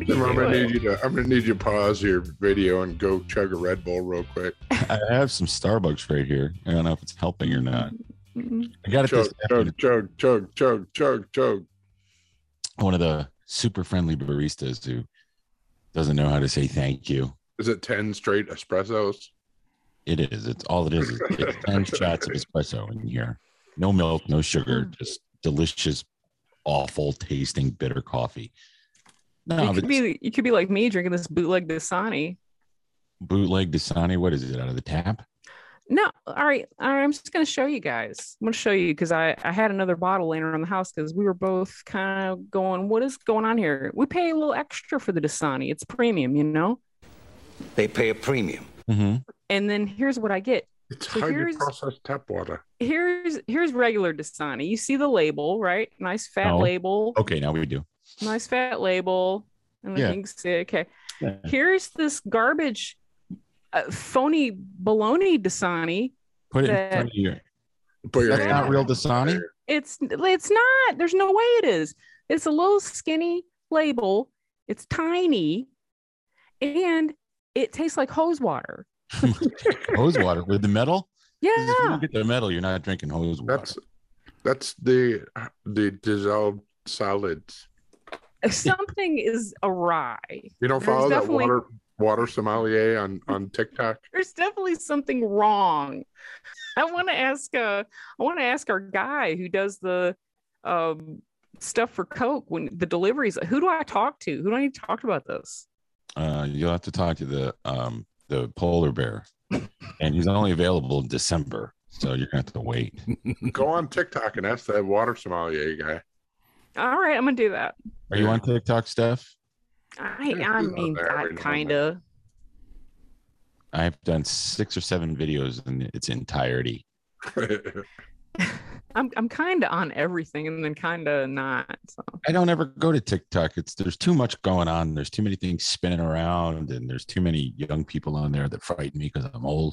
I'm gonna need you to pause your video and go chug a Red Bull real quick. I have some Starbucks right here. I don't know if it's helping or not. I got it. Chug. One of the super friendly baristas who doesn't know how to say thank you. Is it 10 straight espressos? It is. It's all it is. It's 10 shots of espresso in here. No milk, no sugar, just delicious, awful tasting bitter coffee. No, you could be like me drinking this bootleg Dasani. Bootleg Dasani? What is it, out of the tap? No, all right. I'm just going to show you guys. I'm going to show you because I had another bottle laying around the house because we were both kind of going, what is going on here? We pay a little extra for the Dasani. It's premium, you know? They pay a premium. Mm-hmm. And then here's what I get. It's highly processed tap water. Here's regular Dasani. You see the label, right? Nice fat label. Okay, now we do. Nice fat label. And you can see, okay. Yeah. Here's this garbage, phony baloney Dasani. Put it in front of you. That's not real Dasani? It's not. There's no way it is. It's a little skinny label. It's tiny. And it tastes like hose water. Hose water with the metal? Yeah. If you don't get the metal, you're not drinking hose water. That's the dissolved solids. Something is awry. You don't follow that water sommelier on TikTok? There's definitely something wrong. I want to ask our guy who does the stuff for Coke when the deliveries. Who do I talk to? Who do I need to talk about this? You'll have to talk to the polar bear, and he's only available in December, so you're gonna have to wait. Go on TikTok and ask that water sommelier guy. All right, I'm gonna do that. Are you on TikTok, Steph? I mean, kind of. I've done 6 or 7 videos in its entirety. I'm kind of on everything and then kind of not. So. I don't ever go to TikTok. There's too much going on. There's too many things spinning around, and there's too many young people on there that frighten me because I'm old.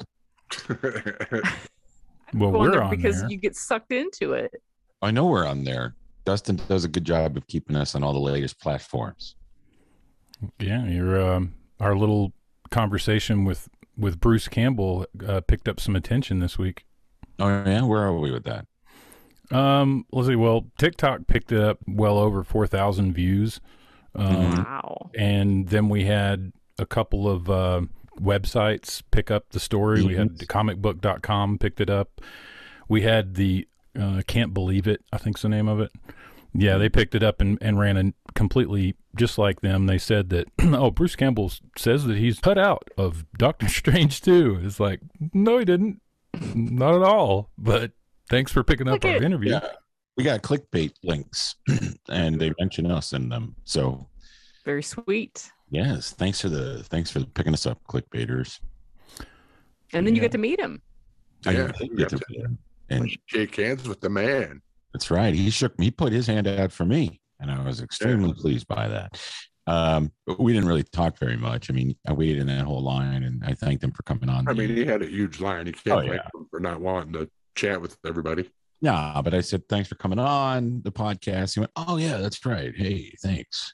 Well, we're on because there. You get sucked into it. I know we're on there. Dustin does a good job of keeping us on all the latest platforms. Yeah, our little conversation with Bruce Campbell picked up some attention this week. Oh yeah, where are we with that? Let's see. Well, TikTok picked it up well over 4,000 views. Wow. And then we had a couple of websites pick up the story. We had the comicbook.com picked it up. We had the Can't Believe It, I think's the name of it. Yeah, they picked it up and ran a completely just like them. They said that, Bruce Campbell says that he's cut out of Doctor Strange 2. It's like, no, he didn't. Not at all. But thanks for picking up our interview. Yeah. We got clickbait links, and they mention us in them. So very sweet. Yes, thanks for picking us up, clickbaiters. And then you get to meet him. I did get to meet him and shake hands with the man. That's right. He put his hand out for me, and I was extremely pleased by that. But we didn't really talk very much. I mean, I waited in that whole line, and I thanked him for coming on. I mean, he had a huge line. You can't blame him for not wanting to chat with everybody. Yeah, but I said, thanks for coming on the podcast. He went, oh, yeah, that's right. Hey, thanks.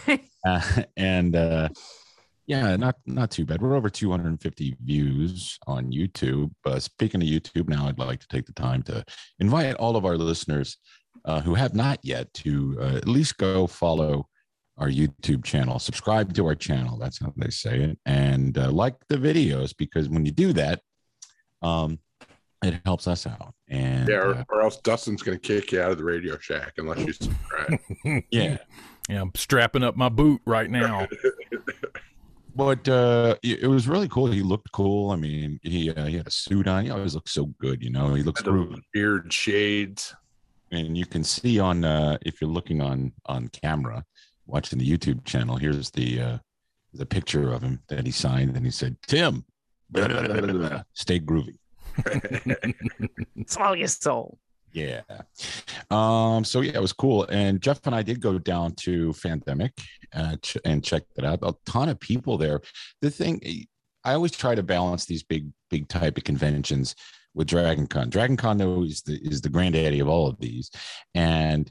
Not too bad. We're over 250 views on YouTube. Speaking of YouTube, now I'd like to take the time to invite all of our listeners who have not yet to at least go follow our YouTube channel, subscribe to our channel. That's how they say it. And like the videos, because when you do that, it helps us out. And or else Dustin's going to kick you out of the Radio Shack unless you subscribe. Yeah, I'm strapping up my boot right now. But it was really cool. He looked cool. I mean, he had a suit on. He always looks so good, you know. He looks groovy. Beard, shades, and you can see on if you're looking on camera, watching the YouTube channel. Here's the picture of him that he signed, and he said, "Tim, blah, blah, blah, blah, blah, stay groovy." Swallow your soul. Yeah. So yeah, it was cool. And Jeff and I did go down to Fandemic and check that out. A ton of people there. The thing, I always try to balance these big type of conventions with Dragon Con. Dragon Con, though, is the granddaddy of all of these. And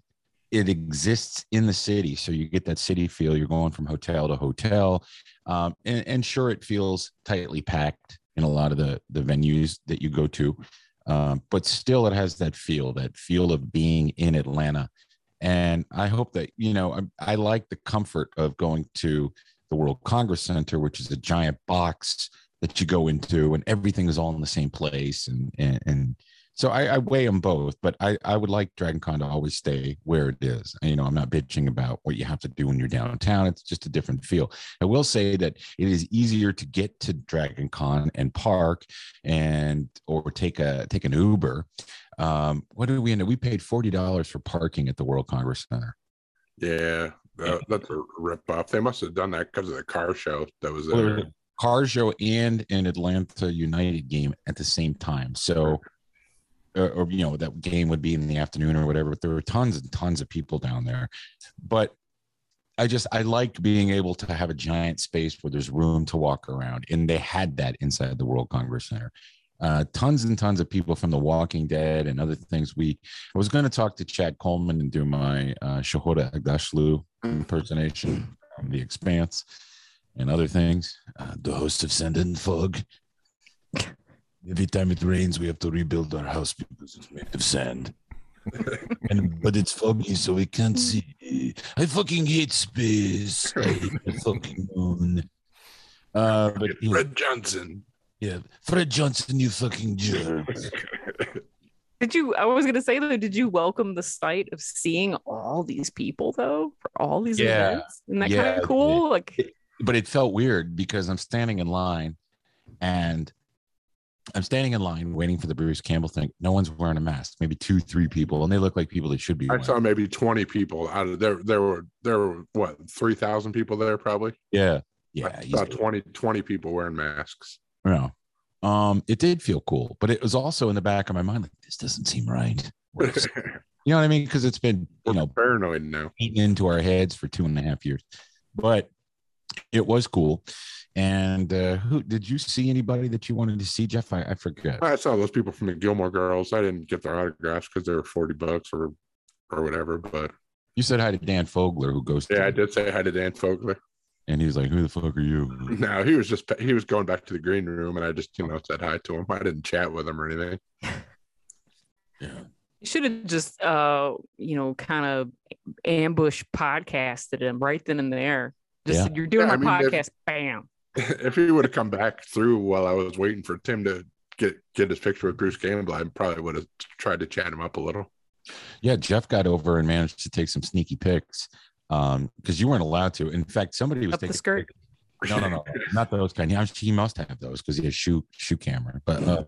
it exists in the city, so you get that city feel. You're going from hotel to hotel, and sure, it feels tightly packed in a lot of the venues that you go to, but still, it has that feel of being in Atlanta. And I hope that, I like the comfort of going to the World Congress Center, which is a giant box that you go into, and everything is all in the same place, and so I weigh them both, but I would like Dragon Con to always stay where it is. And, I'm not bitching about what you have to do when you're downtown. It's just a different feel. I will say that it is easier to get to Dragon Con and park or take an Uber. What did we end up? We paid $40 for parking at the World Congress Center. Yeah, that's a ripoff. They must have done that because of the car show that was there. Well, car show and an Atlanta United game at the same time. So, or that game would be in the afternoon or whatever. But there were tons and tons of people down there. But I liked being able to have a giant space where there's room to walk around, and they had that inside the World Congress Center. Tons and tons of people from The Walking Dead and other things. I was going to talk to Chad Coleman and do my Shahota Agdashlu impersonation from The Expanse and other things. The host of Sand and Fog. Every time it rains, we have to rebuild our house because it's made of sand. But it's foggy, so we can't see. I fucking hate space. I hate the fucking moon. Fred Johnson. Yeah, Fred Johnson, you fucking jerk. I was going to say, though, did you welcome the sight of seeing all these people, though, for all these events? Isn't that kind of cool? But it felt weird because I'm standing in line waiting for the Bruce Campbell thing. No one's wearing a mask, maybe 2-3 people, and they look like people that should be. I saw maybe 20 people out of there. There were what, 3,000 people there probably? Yeah. I saw 20 people wearing masks. No. It did feel cool, but it was also in the back of my mind, like, this doesn't seem right. You know what I mean? Because it's been, paranoid now, eaten into our heads for 2.5 years. But it was cool. And who did you see anybody that you wanted to see, Jeff? I forget. I saw those people from the Gilmore Girls. I didn't get their autographs because they were $40 or whatever. But you said hi to Dan Fogler, who goes. Yeah, I did say hi to Dan Fogler. And he was like, "Who the fuck are you?" No, he was going back to the green room, and I just said hi to him. I didn't chat with him or anything. Yeah, you should have just kind of ambush podcasted him right then and there. Just you're doing my podcast, bam. If he would have come back through while I was waiting for Tim to get his picture with Bruce Campbell, I probably would have tried to chat him up a little. Yeah, Jeff got over and managed to take some sneaky pics because you weren't allowed to. In fact, somebody was taking the skirt. No, not those kind. He must have those because he has shoe camera. But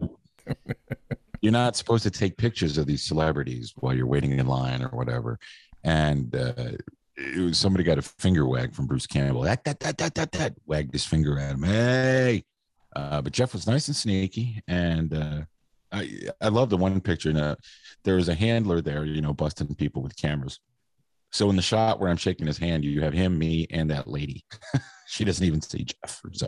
you're not supposed to take pictures of these celebrities while you're waiting in line or whatever. And somebody got a finger wag from Bruce Campbell. That wagged his finger at him. Hey, but Jeff was nice and sneaky, and I love the one picture. There was a handler there, busting people with cameras. So in the shot where I'm shaking his hand, you have him, me, and that lady. She doesn't even see Jeff. So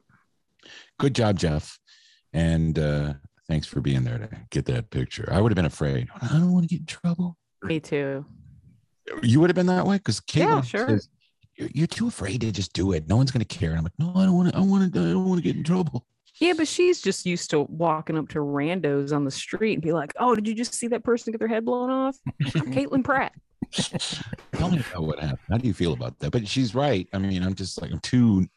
good job, Jeff, and thanks for being there to get that picture. I would have been afraid. I don't want to get in trouble. Me too. You would have been that way because Caitlin sure. says, you're too afraid to just do it. No one's going to care. And I'm like, no, I don't want to get in trouble. Yeah, but she's just used to walking up to randos on the street and be like, "Oh, did you just see that person get their head blown off?" I'm Caitlin Pratt. Tell me about what happened. How do you feel about that? But she's right. I mean, I'm just like, I'm too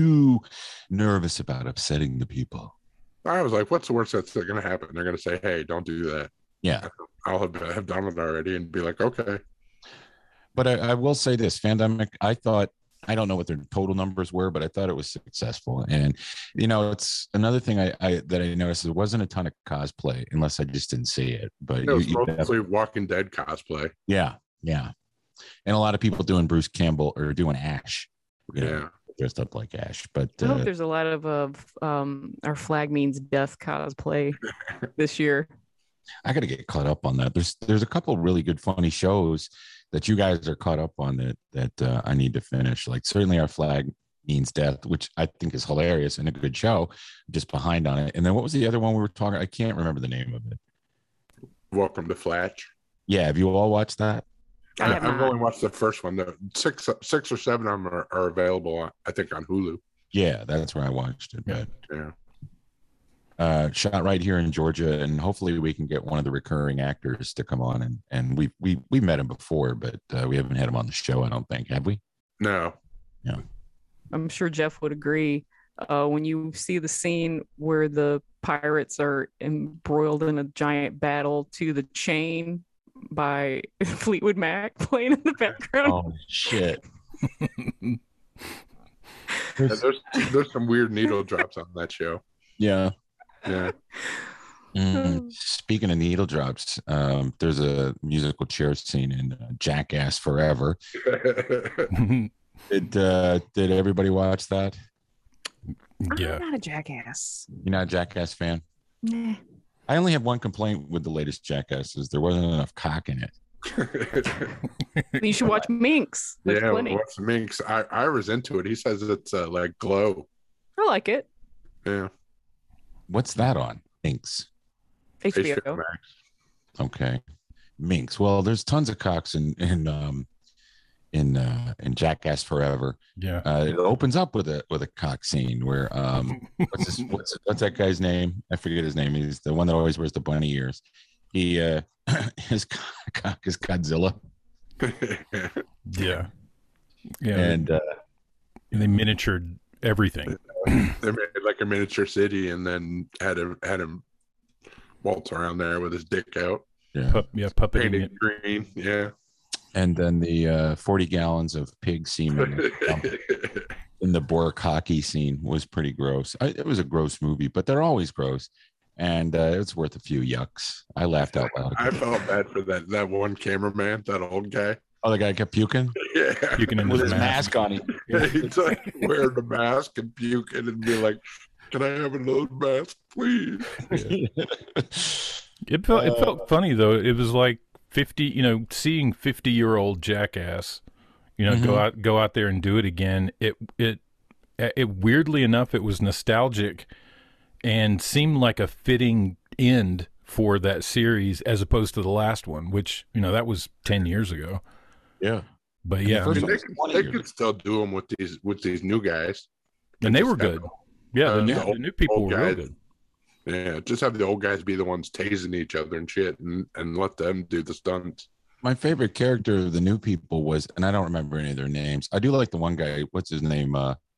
nervous about upsetting the people. I was like, what's the worst that's going to happen? They're going to say, "Hey, don't do that." Yeah, I'll have done it already and be like, okay. But I will say this, Fandemic, I don't know what their total numbers were, but I thought it was successful. And, it's another thing I noticed. There wasn't a ton of cosplay unless I just didn't see it. But it was mostly Walking Dead cosplay. Yeah. And a lot of people doing Bruce Campbell or doing Ash. Dressed up like Ash. But I hope there's a lot of Our Flag Means Death cosplay this year. I got to get caught up on that. There's a couple really good, funny shows that you guys are caught up on that I need to finish. Like certainly Our Flag Means Death, which I think is hilarious and a good show. Just behind on it. And then what was the other one we were talking? I can't remember the name of it. Welcome to Flatch. Yeah, have you all watched that? I have I've not. only watched the first one. The six or seven of them are available, I think, on Hulu. Yeah, that's where I watched it. Yeah. Yeah. Shot right here in Georgia, and hopefully we can get one of the recurring actors to come on. And we met him before, but we haven't had him on the show. I don't think, have we? No. Yeah. I'm sure Jeff would agree. When you see the scene where the pirates are embroiled in a giant battle to the chain by Fleetwood Mac playing in the background. Oh shit! Yeah, there's some weird needle drops on that show. Yeah. Yeah. Speaking of needle drops, there's a musical chair scene in Jackass Forever. Did everybody watch that? Yeah. I'm not a jackass. You're not a Jackass fan? Nah. I only have one complaint with the latest Jackasses. There wasn't enough cock in it. You should watch Minx. There's Yeah, plenty. what's Minx? I was into it. He says it's like Glow. I like it. Yeah. What's that on? Minx. HBO. Max. Okay. Minx. Well, there's tons of cocks in Jackass Forever. Yeah. It opens up with a cock scene where what's that guy's name? I forget his name. He's the one that always wears the bunny ears. He his cock is Godzilla. Yeah. Yeah. And they miniatured everything. They made like a miniature city and then had him waltz around there with his dick out, Puppeting painted it. green. Yeah. and then the 40 gallons of pig semen in the Bork hockey scene was pretty gross. It was a gross movie, but they're always gross. And it's worth a few yucks. I laughed out loud. I felt bad for that one cameraman, that old guy. Oh, the guy kept puking Yeah. Puking in with his his mask. mask on. Him. He's like wearing the mask and puking and be like, "Can I have another mask, please?" It felt funny though. It was like 50, seeing 50-year-old Jackass, go out there and do it again. It weirdly enough, it was nostalgic and seemed like a fitting end for that series as opposed to the last one, which, that was 10 years ago. Yeah. But yeah, the I first mean, one- they could still do them with these new guys. and they were Just have good. Yeah, the the new people old were real guys. good. Yeah, just have the old guys be the ones tasing each other and shit, and let them do the stunts. My favorite character of the new people was, and I don't remember any of their names. I do like the one guy. What's his name?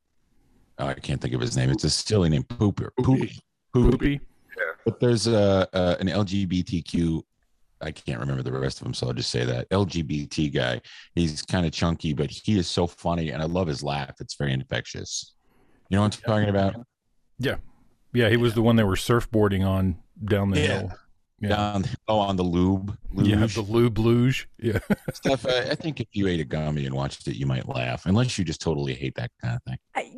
I can't think of his name. It's a silly name. Pooper. Poopy. Poopy. But there's an LGBTQ. I can't remember the rest of them, so I'll just say that LGBT guy. He's kind of chunky, but he is so funny, and I love his laugh. It's very infectious. You know what I'm talking about? Yeah, he was the one that were surfboarding on down the hill. Yeah. On the lube. Yeah, the lube luge. Yeah. Steph, I think if you ate a gummy and watched it, you might laugh, unless you just totally hate that kind of thing.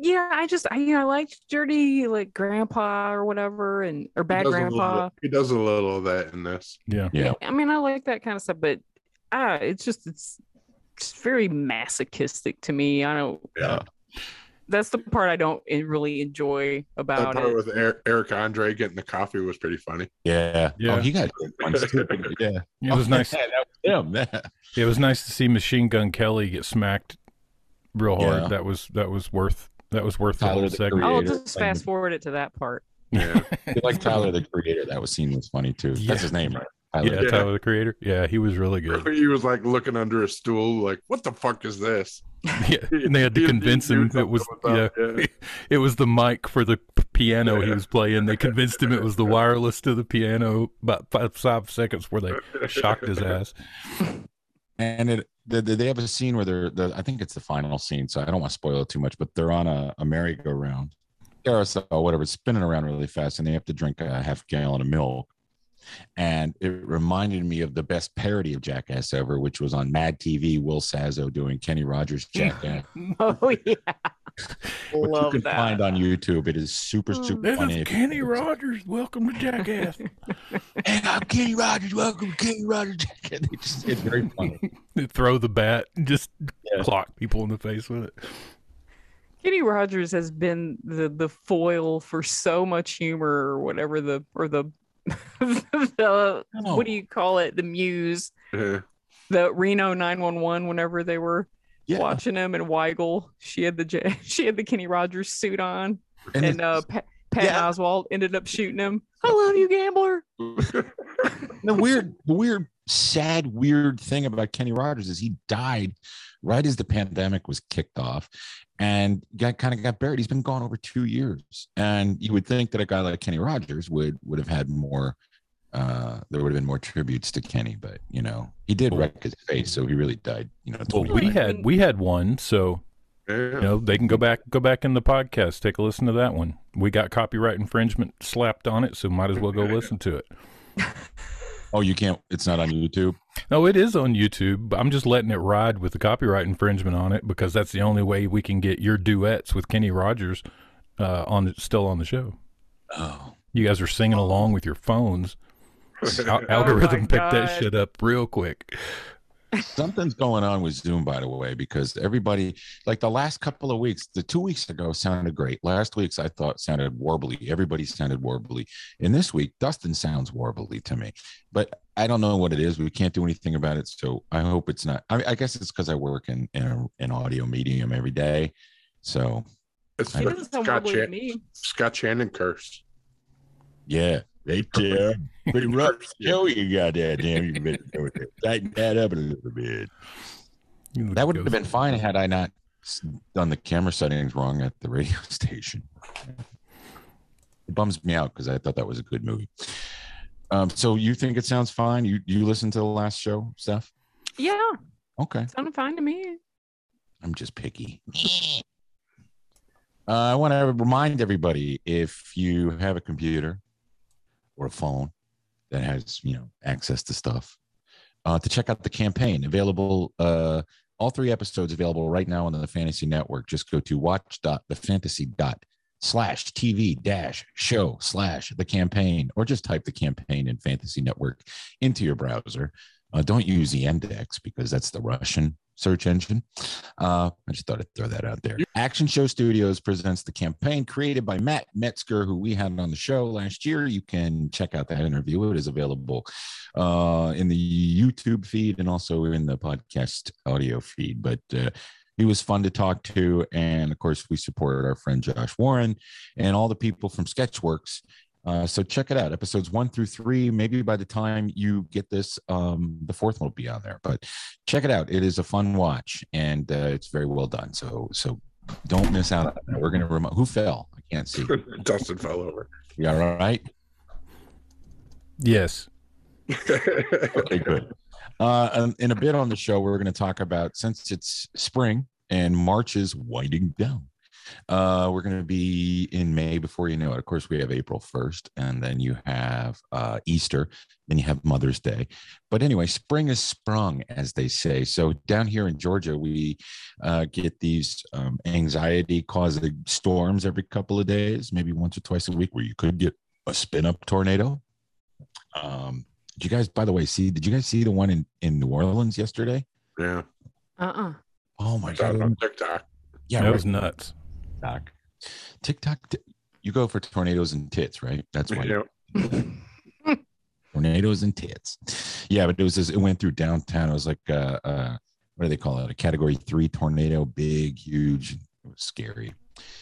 I liked Dirty, like Grandpa or whatever, or Bad Grandpa. He does a little of that in this. Yeah. Yeah. I mean, I like that kind of stuff, but it's very masochistic to me. I don't. Yeah. That's the part I don't really enjoy That about part it. with Eric Andre getting the coffee was pretty funny. Yeah. Yeah. Oh, he got good ones too. Yeah. It was nice. That was him. It was nice to see Machine Gun Kelly get smacked real hard. Yeah. That was worth the Tyler, whole the segment. I'll Creator. just fast forward it to that part. Yeah. Like Tyler, the Creator. That was scene was funny too. Yeah. That's his name, right? Tyler. Yeah, Yeah. Tyler the Creator. Yeah, he was really good. He was like looking under a stool, like, "What the fuck is this?" Yeah, and they had to convince him it was it was the mic for the piano he was playing. They convinced him it was the wireless to the piano. About 5 seconds where they shocked his ass. And they have a scene where I think it's the final scene, so I don't want to spoil it too much, but they're on a merry-go-round, carousel, whatever, spinning around really fast, and they have to drink a half gallon of milk. And it reminded me of the best parody of Jackass ever, which was on Mad TV, Will Sasso doing Kenny Rogers Jackass, Oh yeah, which love you can that. find on YouTube. It is super funny. Rogers. Welcome to Jackass. Hey, I'm Kenny Rogers. Welcome to Kenny Rogers Jackass. It's very funny. Throw the bat, just clock people in the face with it. Kenny Rogers has been the foil for so much humor, or whatever the know. what do you call it? The muse Yeah. the Reno 911 whenever they were Yeah. watching him, and Weigel, she had the Kenny Rogers suit on, and Patton Oswalt ended up shooting him. I love you, gambler. The weird, sad, weird thing about Kenny Rogers is he died right as the pandemic was kicked off, and kind of got buried. He's been gone over 2 years, and you would think that a guy like Kenny Rogers would have had more. There would have been more tributes to Kenny, but he did wreck his face, so he really died. Well, we had one, so they can go back in the podcast, take a listen to that one. We got copyright infringement slapped on it, so might as well go listen to it. Oh, you can't? It's not on YouTube? No, it is on YouTube. I'm just letting it ride with the copyright infringement on it because that's the only way we can get your duets with Kenny Rogers still on the show. Oh, you guys are singing along with your phones. Algorithm picked that shit up real quick. Something's going on with Zoom, by the way, because everybody, like the last couple of weeks, the 2 weeks ago sounded great. Last week's I thought sounded warbly. Everybody sounded warbly. And this week, Dustin sounds warbly to me. But I don't know what it is. We can't do anything about it. So I hope it's not. I guess it's because I work in an audio medium every day. So it's it doesn't sound warbly to me. Scott Shannon curse. Yeah. Right there. Pretty rough show you got there, damn. You better tighten that up a little bit. That would have been fine had I not done the camera settings wrong at the radio station. It bums me out because I thought that was a good movie. So you think it sounds fine? You listened to the last show, Steph? Yeah. Okay. Sounded fine to me. I'm just picky. I want to remind everybody, if you have a computer or a phone that has, access to stuff, to check out the campaign available. All 3 episodes available right now on the Fantasy Network. Just go to watch.thefantasy.slash/TV-show/the campaign, or just type the campaign in Fantasy Network into your browser. Don't use the Index because that's the Russian search engine. I just thought I'd throw that out there. Action Show Studios presents the campaign, created by Matt Metzger, who we had on the show last year. You can check out that interview. It is available in the YouTube feed and also in the podcast audio feed. But he was fun to talk to. And of course, we supported our friend Josh Warren and all the people from Sketchworks. So check it out. Episodes 1 through 3. Maybe by the time you get this, the 4th will be on there. But check it out. It is a fun watch, and it's very well done. So don't miss out on that. We're going to who fell? I can't see. Dustin fell over. You all right? Yes. Okay, good. In a bit on the show, we're going to talk about, since it's spring and March is winding down. We're going to be in May before you know it. Of course, we have April 1st, and then you have Easter, then you have Mother's Day. But anyway, spring is sprung, as they say. So down here in Georgia, we get these anxiety-causing storms every couple of days, maybe once or twice a week, where you could get a spin-up tornado. Did you guys, by the way, did you guys see the one in New Orleans yesterday? Yeah. Oh, my God. On TikTok. Yeah, that was nuts. TikTok, you go for tornadoes and tits, right? That's why. Yeah. Tornadoes and tits. Yeah, but it went through downtown. It was like what do they call it? A category 3 tornado, big, huge. It was scary.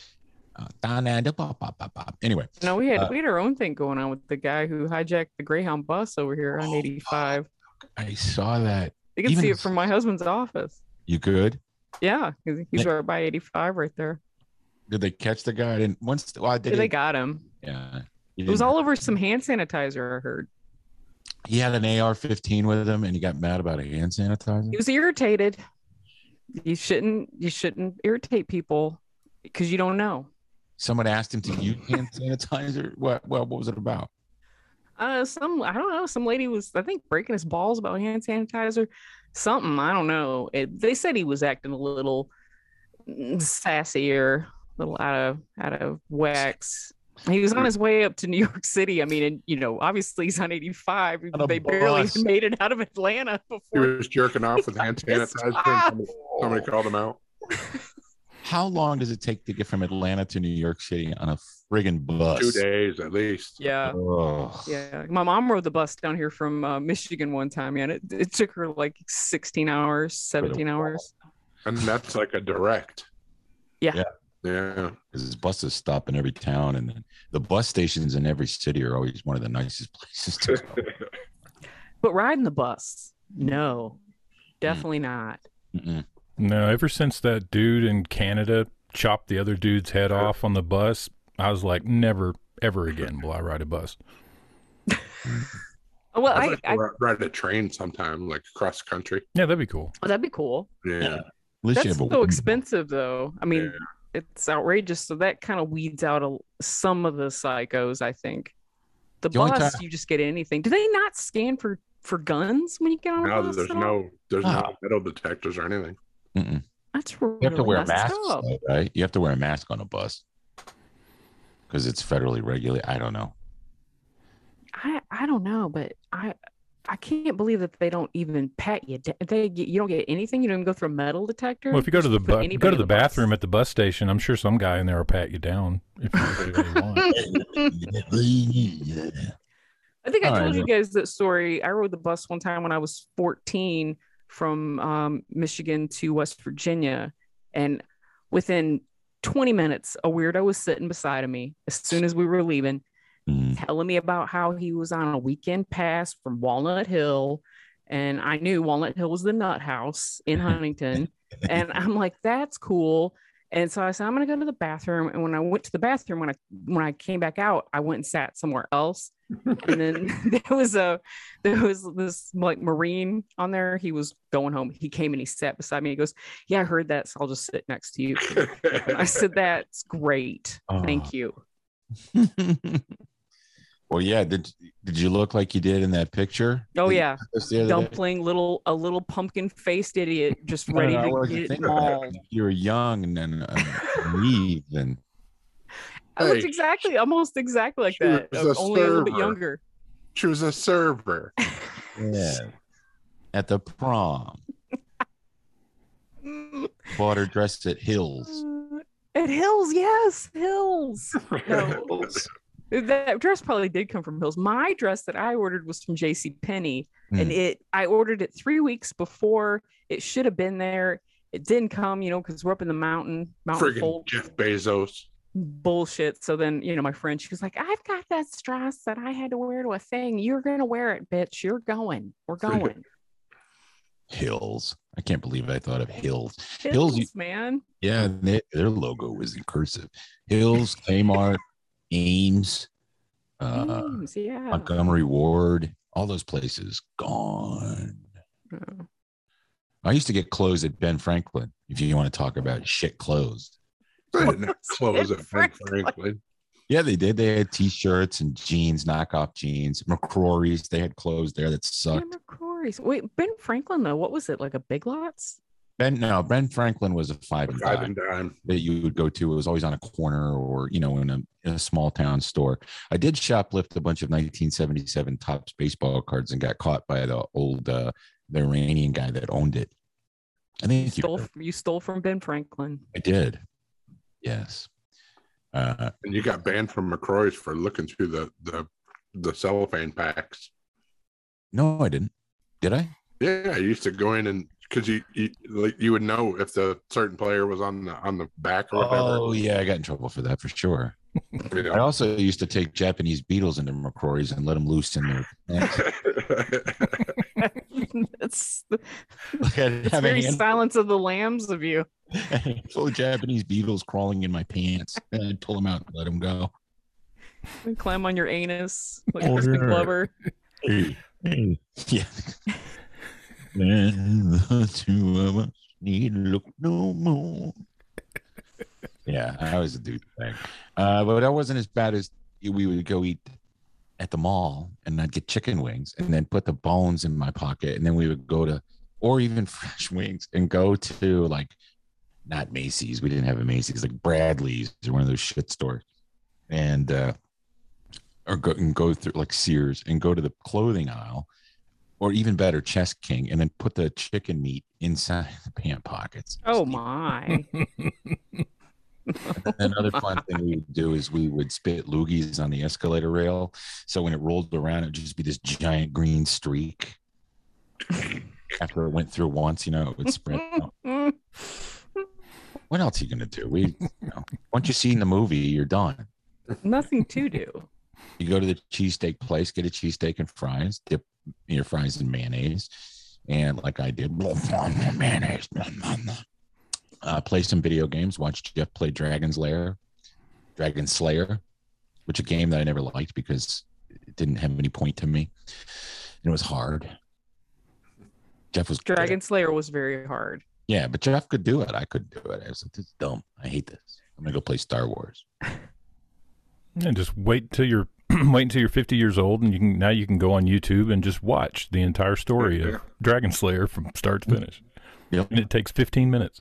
Anyway. No, we had our own thing going on with the guy who hijacked the Greyhound bus over here on 85. I saw that. You can see it from my husband's office. You could? Yeah, he's right by 85 right there. Did they catch the guy? They got him. Yeah. It was all over some hand sanitizer, I heard. He had an AR-15 with him, and he got mad about a hand sanitizer. He was irritated. You shouldn't irritate people because you don't know. Someone asked him to use hand sanitizer. What was it about? I don't know. Some lady was, I think, breaking his balls about hand sanitizer. Something, I don't know. They said he was acting a little sassier, a little out of wax. He was on his way up to New York City. I mean, and obviously he's on 85. They barely made it out of Atlanta before. He was jerking off with hand sanitizer. Somebody called him out. how long does it take to get from Atlanta to New York City on a friggin' bus? 2 days at least. Yeah. Oh. Yeah. My mom rode the bus down here from Michigan one time. Yeah. And it took her like 16 hours, 17 hours. And that's like a direct. Yeah. Yeah. Because buses stop in every town, and the bus stations in every city are always one of the nicest places to go. But riding the bus, no, definitely not. Mm-mm. No, ever since that dude in Canada chopped the other dude's head off on the bus, I was like, never, ever again will I ride a bus. Well, I'd like to ride a train sometime, like across the country. Yeah, that'd be cool. that'd be cool. Yeah. At least That's so expensive, though. I mean, it's outrageous. So that kind of weeds out some of the psychos, I think. The bus, you just get anything. Do they not scan for guns when you get on a bus? There's no metal detectors or anything. Mm-mm. That's really You have to wear a mask, up. though, right? You have to wear a mask on a bus because it's federally regulated. I don't know. I don't know, but I can't believe that they don't even pat you. You don't get anything. You don't even go through a metal detector. Well, if you go to the bus bathroom at the bus station, I'm sure some guy in there will pat you down if you really want. I think I told you guys that story. I rode the bus one time when I was 14 from Michigan to West Virginia, and within 20 minutes, a weirdo was sitting beside of me as soon as we were leaving, telling me about how he was on a weekend pass from Walnut Hill. And I knew Walnut Hill was the nut house in Huntington. And I'm like, that's cool. And so I said, I'm going to go to the bathroom. And when I went to the bathroom, when I came back out, I went and sat somewhere else. And then there was this like Marine on there. He was going home. He came and he sat beside me. He goes, yeah, I heard that. So I'll just sit next to you. And I said, that's great. Thank you. Well, yeah. Did you look like you did in that picture? Oh yeah, dumpling, a little pumpkin faced idiot, just ready to get it mauled. You were young and then naive, and I looked almost exactly like that. Only a little bit younger. She was a server. Yeah, at the prom. Bought her dressed at Hills. At Hills, yes, Hills. No. Hills. That dress probably did come from Hills. My dress that I ordered was from JCPenney, and I ordered it 3 weeks before it should have been there. It didn't come, because we're up in the mountain Friggin' Jeff Bezos. Bullshit. So then, my friend, she was like, I've got that dress that I had to wear to a thing. You're gonna wear it, bitch. You're going. We're going. Hills. I can't believe I thought of Hills. Hills, man. Yeah, their logo was in cursive. Hills, Kmart, Ames, Montgomery Ward, all those places gone. Oh. I used to get clothes at Ben Franklin. If you want to talk about shit clothes, Clothes at Ben Franklin. Yeah, they did. They had T-shirts and jeans, knockoff jeans. McCrory's. They had clothes there that sucked. Yeah, McCrory's. Wait, Ben Franklin though, what was it, like a Big Lots? Ben Franklin was a five and dime that you would go to. It was always on a corner or, in a small town store. I did shoplift a bunch of 1977 Topps baseball cards and got caught by the old, the Iranian guy that owned it. I think you stole from Ben Franklin. I did. Yes. And you got banned from McCrory's for looking through the cellophane packs. No, I didn't. Did I? Yeah, I used to go in and because you would know if the certain player was on the back or whatever. Oh yeah, I got in trouble for that for sure. I also used to take Japanese beetles into McCrory's and let them loose in their pants. It's very Silence of the Lambs of you. Full Japanese beetles crawling in my pants, and I'd pull them out and let them go. And climb on your anus like Crispy Glover. Yeah. And the two of us need look no more. Yeah, I was a dude thing. But that wasn't as bad as we would go eat at the mall and I'd get chicken wings and then put the bones in my pocket. And then we would go to, or even fresh wings and go to like, not Macy's. We didn't have a Macy's, like Bradley's or one of those shit stores. And, or go through like Sears and go to the clothing aisle. Or even better, Chest King, and then put the chicken meat inside the pant pockets. Oh my. Another fun thing we would do is we would spit loogies on the escalator rail. So when it rolled around, it'd just be this giant green streak. After it went through once, it would spread out. What else are you gonna do? Once you've seen the movie, you're done. Nothing to do. You go to the cheesesteak place, get a cheesesteak and fries, dip your fries in mayonnaise, and like I did, mayonnaise. Play some video games. Watch Jeff play Dragon Slayer, which a game that I never liked because it didn't have any point to me, and it was hard. Jeff was Dragon Slayer was very hard. Yeah, but Jeff could do it. I couldn't do it. I was like, this is dumb. I hate this. I'm gonna go play Star Wars. And just wait till you're 50 years old, and you can go on YouTube and just watch the entire story of Dragon Slayer from start to finish. Yep. And it takes 15 minutes.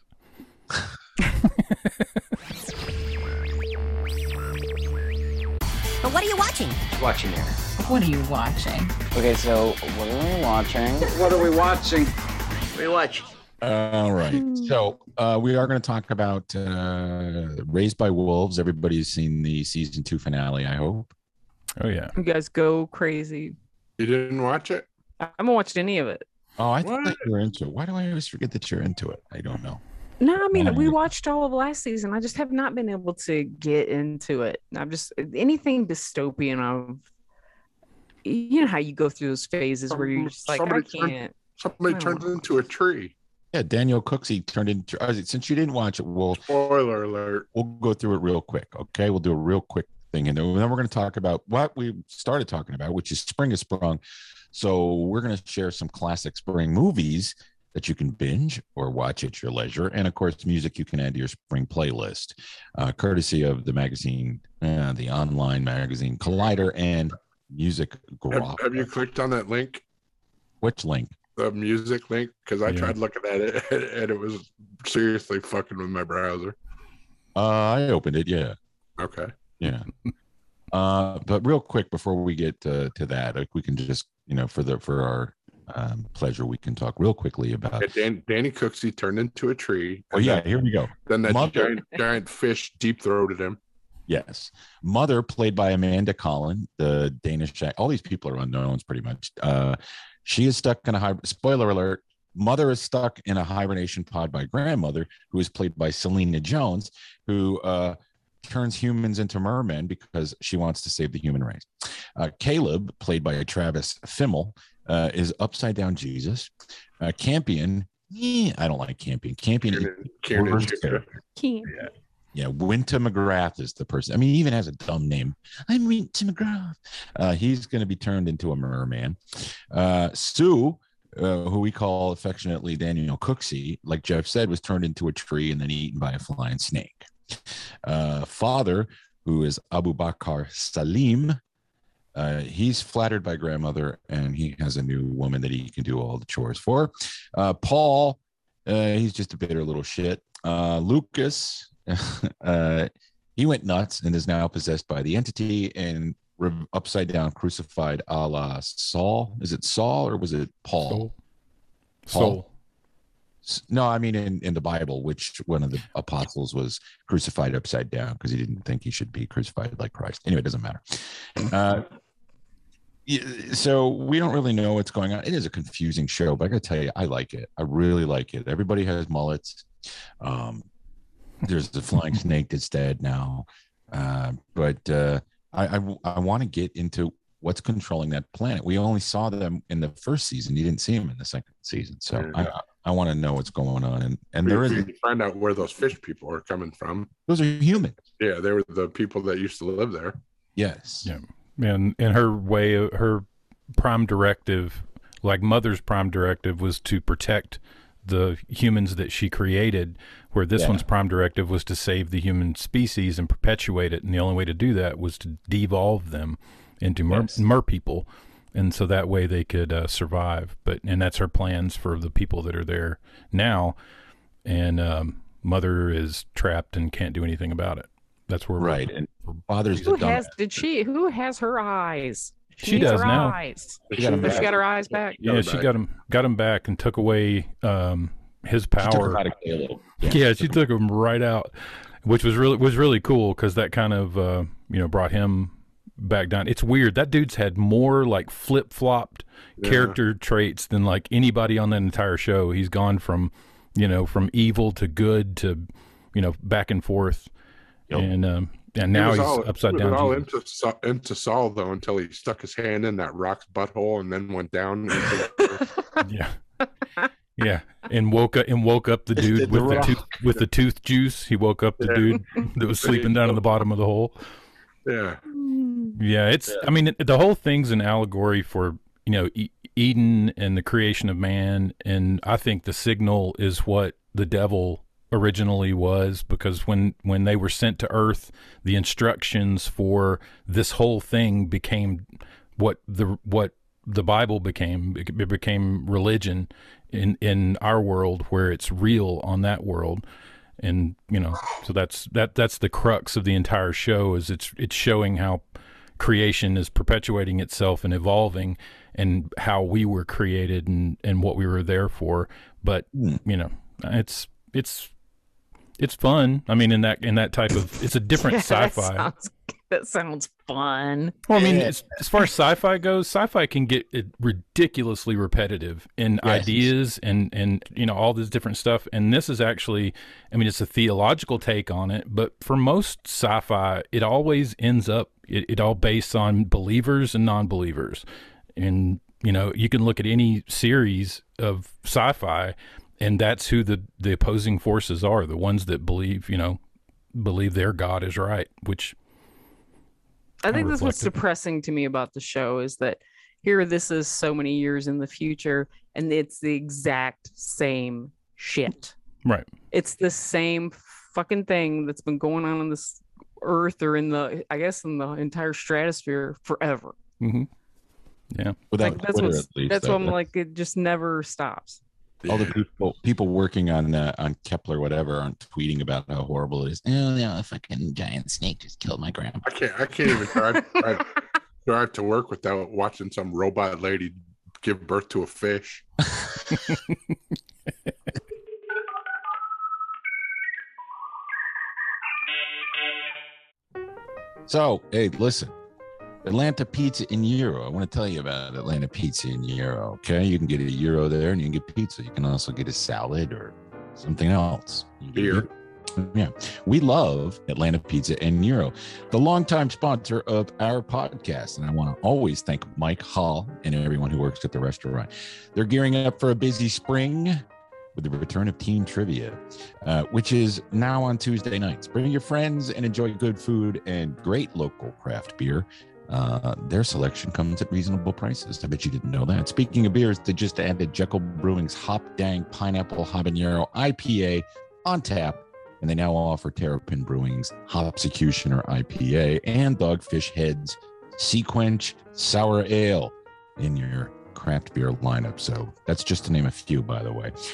But what are you watching? Watching there. What are you watching? Okay, so what are we watching? What are we watching? What are you watching? All right. So we are going to talk about Raised by Wolves. Everybody's seen the season 2 finale, I hope. Oh, yeah. You guys go crazy. You didn't watch it? I haven't watched any of it. Oh, I thought you were into it. Why do I always forget that you're into it? I don't know. No, I mean, we watched all of last season. I just have not been able to get into it. I'm just anything dystopian of, how you go through those phases where you're just like, I can't. Somebody turns into a tree. Yeah, Daniel Cooksey turned into. Since you didn't watch it, spoiler alert. We'll go through it real quick. Okay, we'll do a real quick thing, and then we're going to talk about what we started talking about, which is Spring has Sprung. So we're going to share some classic spring movies that you can binge or watch at your leisure, and of course, music you can add to your spring playlist, courtesy of the magazine, the online magazine Collider and Music Graph. Have you clicked on that link? Which link? The music link, because I tried looking at it and it was seriously fucking with my browser. I opened it. Yeah. Okay. Yeah. But real quick before we get to that, like we can just for our pleasure, we can talk real quickly about Danny Cooksey turned into a tree. Oh yeah, here we go. Then that giant fish deep throated him. Yes. Mother, played by Amanda Collin, the Danish. All these people are unknowns pretty much. She is stuck in a spoiler alert. Mother is stuck in a hibernation pod by grandmother, who is played by Selena Jones, who turns humans into mermen because she wants to save the human race. Caleb, played by Travis Fimmel, is upside down Jesus. Campion, I don't like Campion. Campion, yeah, Winter McGrath is the person. I mean, he even has a dumb name. I'm Winter McGrath. He's going to be turned into a merman. Sue, who we call affectionately Daniel Cooksey, like Jeff said, was turned into a tree and then eaten by a flying snake. Father, who is Abu Bakr Salim, he's flattered by grandmother, and he has a new woman that he can do all the chores for. Paul, he's just a bitter little shit. Lucas, he went nuts and is now possessed by the entity and upside down crucified a la Saul. Is it Saul or was it Paul? Saul. No, I mean in the Bible, which one of the apostles was crucified upside down because he didn't think he should be crucified like Christ. Anyway, it doesn't matter. So we don't really know what's going on. It is a confusing show, but I gotta tell you, I like it. I really like it. Everybody has mullets. There's the flying snake that's dead now. But I want to get into what's controlling that planet. We only saw them in the first season. You didn't see them in the second season. So I want to know what's going on. And there is find out where those fish people are coming from. Those are humans. Yeah, they were the people that used to live there. Yes. Yeah. And her prime directive, like Mother's prime directive, was to protect the humans that she created, where this one's prime directive was to save the human species and perpetuate it. And the only way to do that was to devolve them into mer people. And so that way they could survive. And that's her plans for the people that are there now. And Mother is trapped and can't do anything about it. That's where right. And Father's who has her eyes? She does her now. Eyes. She got her eyes back. Yeah, she got them back and took away his She took power. him out of Caleb. Yeah, she took him right out, which was really cool because that kind of brought him back down. It's weird. That dude's had more like flip-flopped character traits than like anybody on that entire show. He's gone from evil to good to back and forth. Yep. And now he's upside down. All into Saul though until he stuck his hand in that rock's butthole and then went down. Yeah, and woke up the dude with the tooth juice. He woke up the dude that was sleeping down in the bottom of the hole. Yeah. I mean, the whole thing's an allegory for Eden and the creation of man, and I think the signal is what the devil originally was, because when they were sent to Earth, the instructions for this whole thing became what the Bible became. It became religion in our world, where it's real on that world. And so that's the crux of the entire show, is it's showing how creation is perpetuating itself and evolving, and how we were created and what we were there for. But it's fun. I mean, in that type of, it's a different sci-fi. That sounds fun. Well, I mean, as far as sci-fi goes, sci-fi can get ridiculously repetitive in ideas and all this different stuff. And this is actually, I mean, it's a theological take on it, but for most sci-fi, it always ends up, it all based on believers and non-believers. And, you can look at any series of sci-fi, and that's who the opposing forces are, the ones that believe their God is right, which I think that's what's depressing to me about the show, is that here this is so many years in the future, and it's the exact same shit. Right. It's the same fucking thing that's been going on this Earth, or in the entire stratosphere forever. Mm-hmm. Yeah. Without that's Twitter, at least. That's what I'm like. It just never stops. All the people working on Kepler, whatever, aren't tweeting about how horrible it is. Oh, yeah, a fucking giant snake just killed my grandpa. I can't even drive to work without watching some robot lady give birth to a fish. So, hey, listen. Atlanta Pizza in Euro. I want to tell you about Atlanta Pizza in Euro. Okay, you can get a Euro there, and you can get pizza. You can also get a salad or something else. Beer. Yeah, we love Atlanta Pizza in Euro, the longtime sponsor of our podcast, and I want to always thank Mike Hall and everyone who works at the restaurant. They're gearing up for a busy spring with the return of Team Trivia, which is now on Tuesday nights. Bring your friends and enjoy good food and great local craft beer. Their selection comes at reasonable prices. I bet you didn't know that. Speaking of beers, they just added Jekyll Brewing's Hop Dang Pineapple Habanero IPA on tap, and they now offer Terrapin Brewing's Hopsecutioner IPA and Dogfish Head's Sequench Sour Ale in your craft beer lineup. So that's just to name a few, by the way.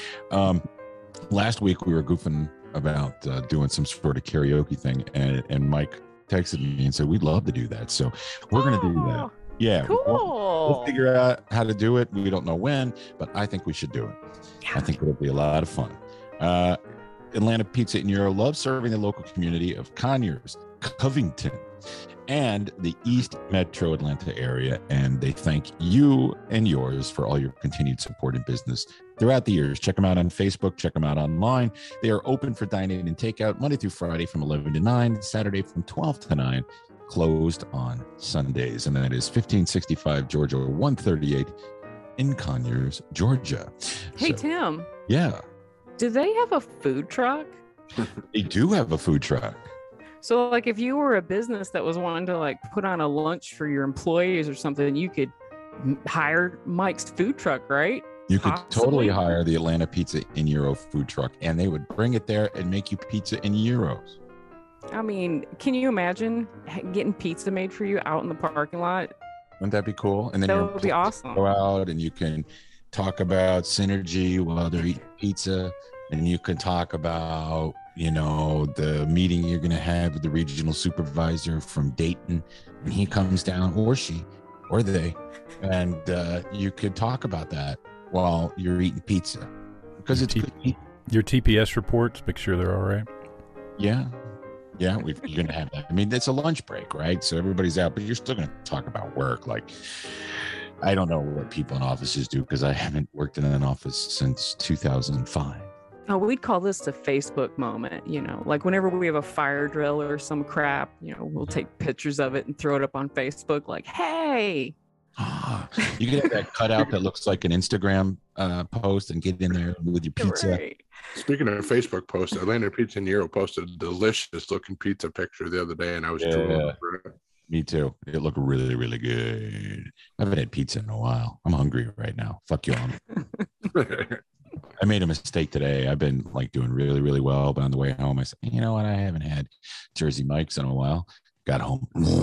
Last week we were goofing about doing some sort of karaoke thing, and Mike texted me and said we'd love to do that, so we're going to do that. Yeah, cool. We'll figure out how to do it. We don't know when, but I think we should do it. Yeah. I think it'll be a lot of fun. Atlanta Pizza in Euro loves serving the local community of Conyers, Covington, and the East Metro Atlanta area, and they thank you and yours for all your continued support in business throughout the years. Check them out on Facebook, check them out online. They are open for dine-in and takeout Monday through Friday from 11 to 9, Saturday from 12 to 9, closed on Sundays, and that is 1565 Georgia 138 in Conyers, Georgia. Hey, Tim. Yeah. Do they have a food truck? They do have a food truck. So, like, if you were a business that was wanting to, like, put on a lunch for your employees or something, you could hire Mike's food truck, right? You could totally hire the Atlanta Pizza in Euro food truck, and they would bring it there and make you pizza in euros. I mean, can you imagine getting pizza made for you out in the parking lot? Wouldn't that be cool? And then that would be awesome. Go out and you can talk about synergy while they're eating pizza, and you can talk about, you know, the meeting you're going to have with the regional supervisor from Dayton, and he comes down, or she, or they, and you could talk about that while you're eating pizza. because it's Your TPS reports, make sure they're all right. yeah. Yeah, you're going to have that. I mean, it's a lunch break, right? So everybody's out, but you're still going to talk about work. Like, I don't know what people in offices do because I haven't worked in an office since 2005. Oh, we'd call this a Facebook moment, like whenever we have a fire drill or some crap, we'll take pictures of it and throw it up on Facebook like, hey. You get that cutout that looks like an Instagram post and get in there with your pizza. Right. Speaking of Facebook posts, Atlanta Pizza Nero posted a delicious looking pizza picture the other day, and I was drooling over it. Me too. It looked really, really good. I haven't had pizza in a while. I'm hungry right now. Fuck you all. I made a mistake today. I've been like doing really, really well, but on the way home, I said, you know what? I haven't had Jersey Mike's in a while. Got home.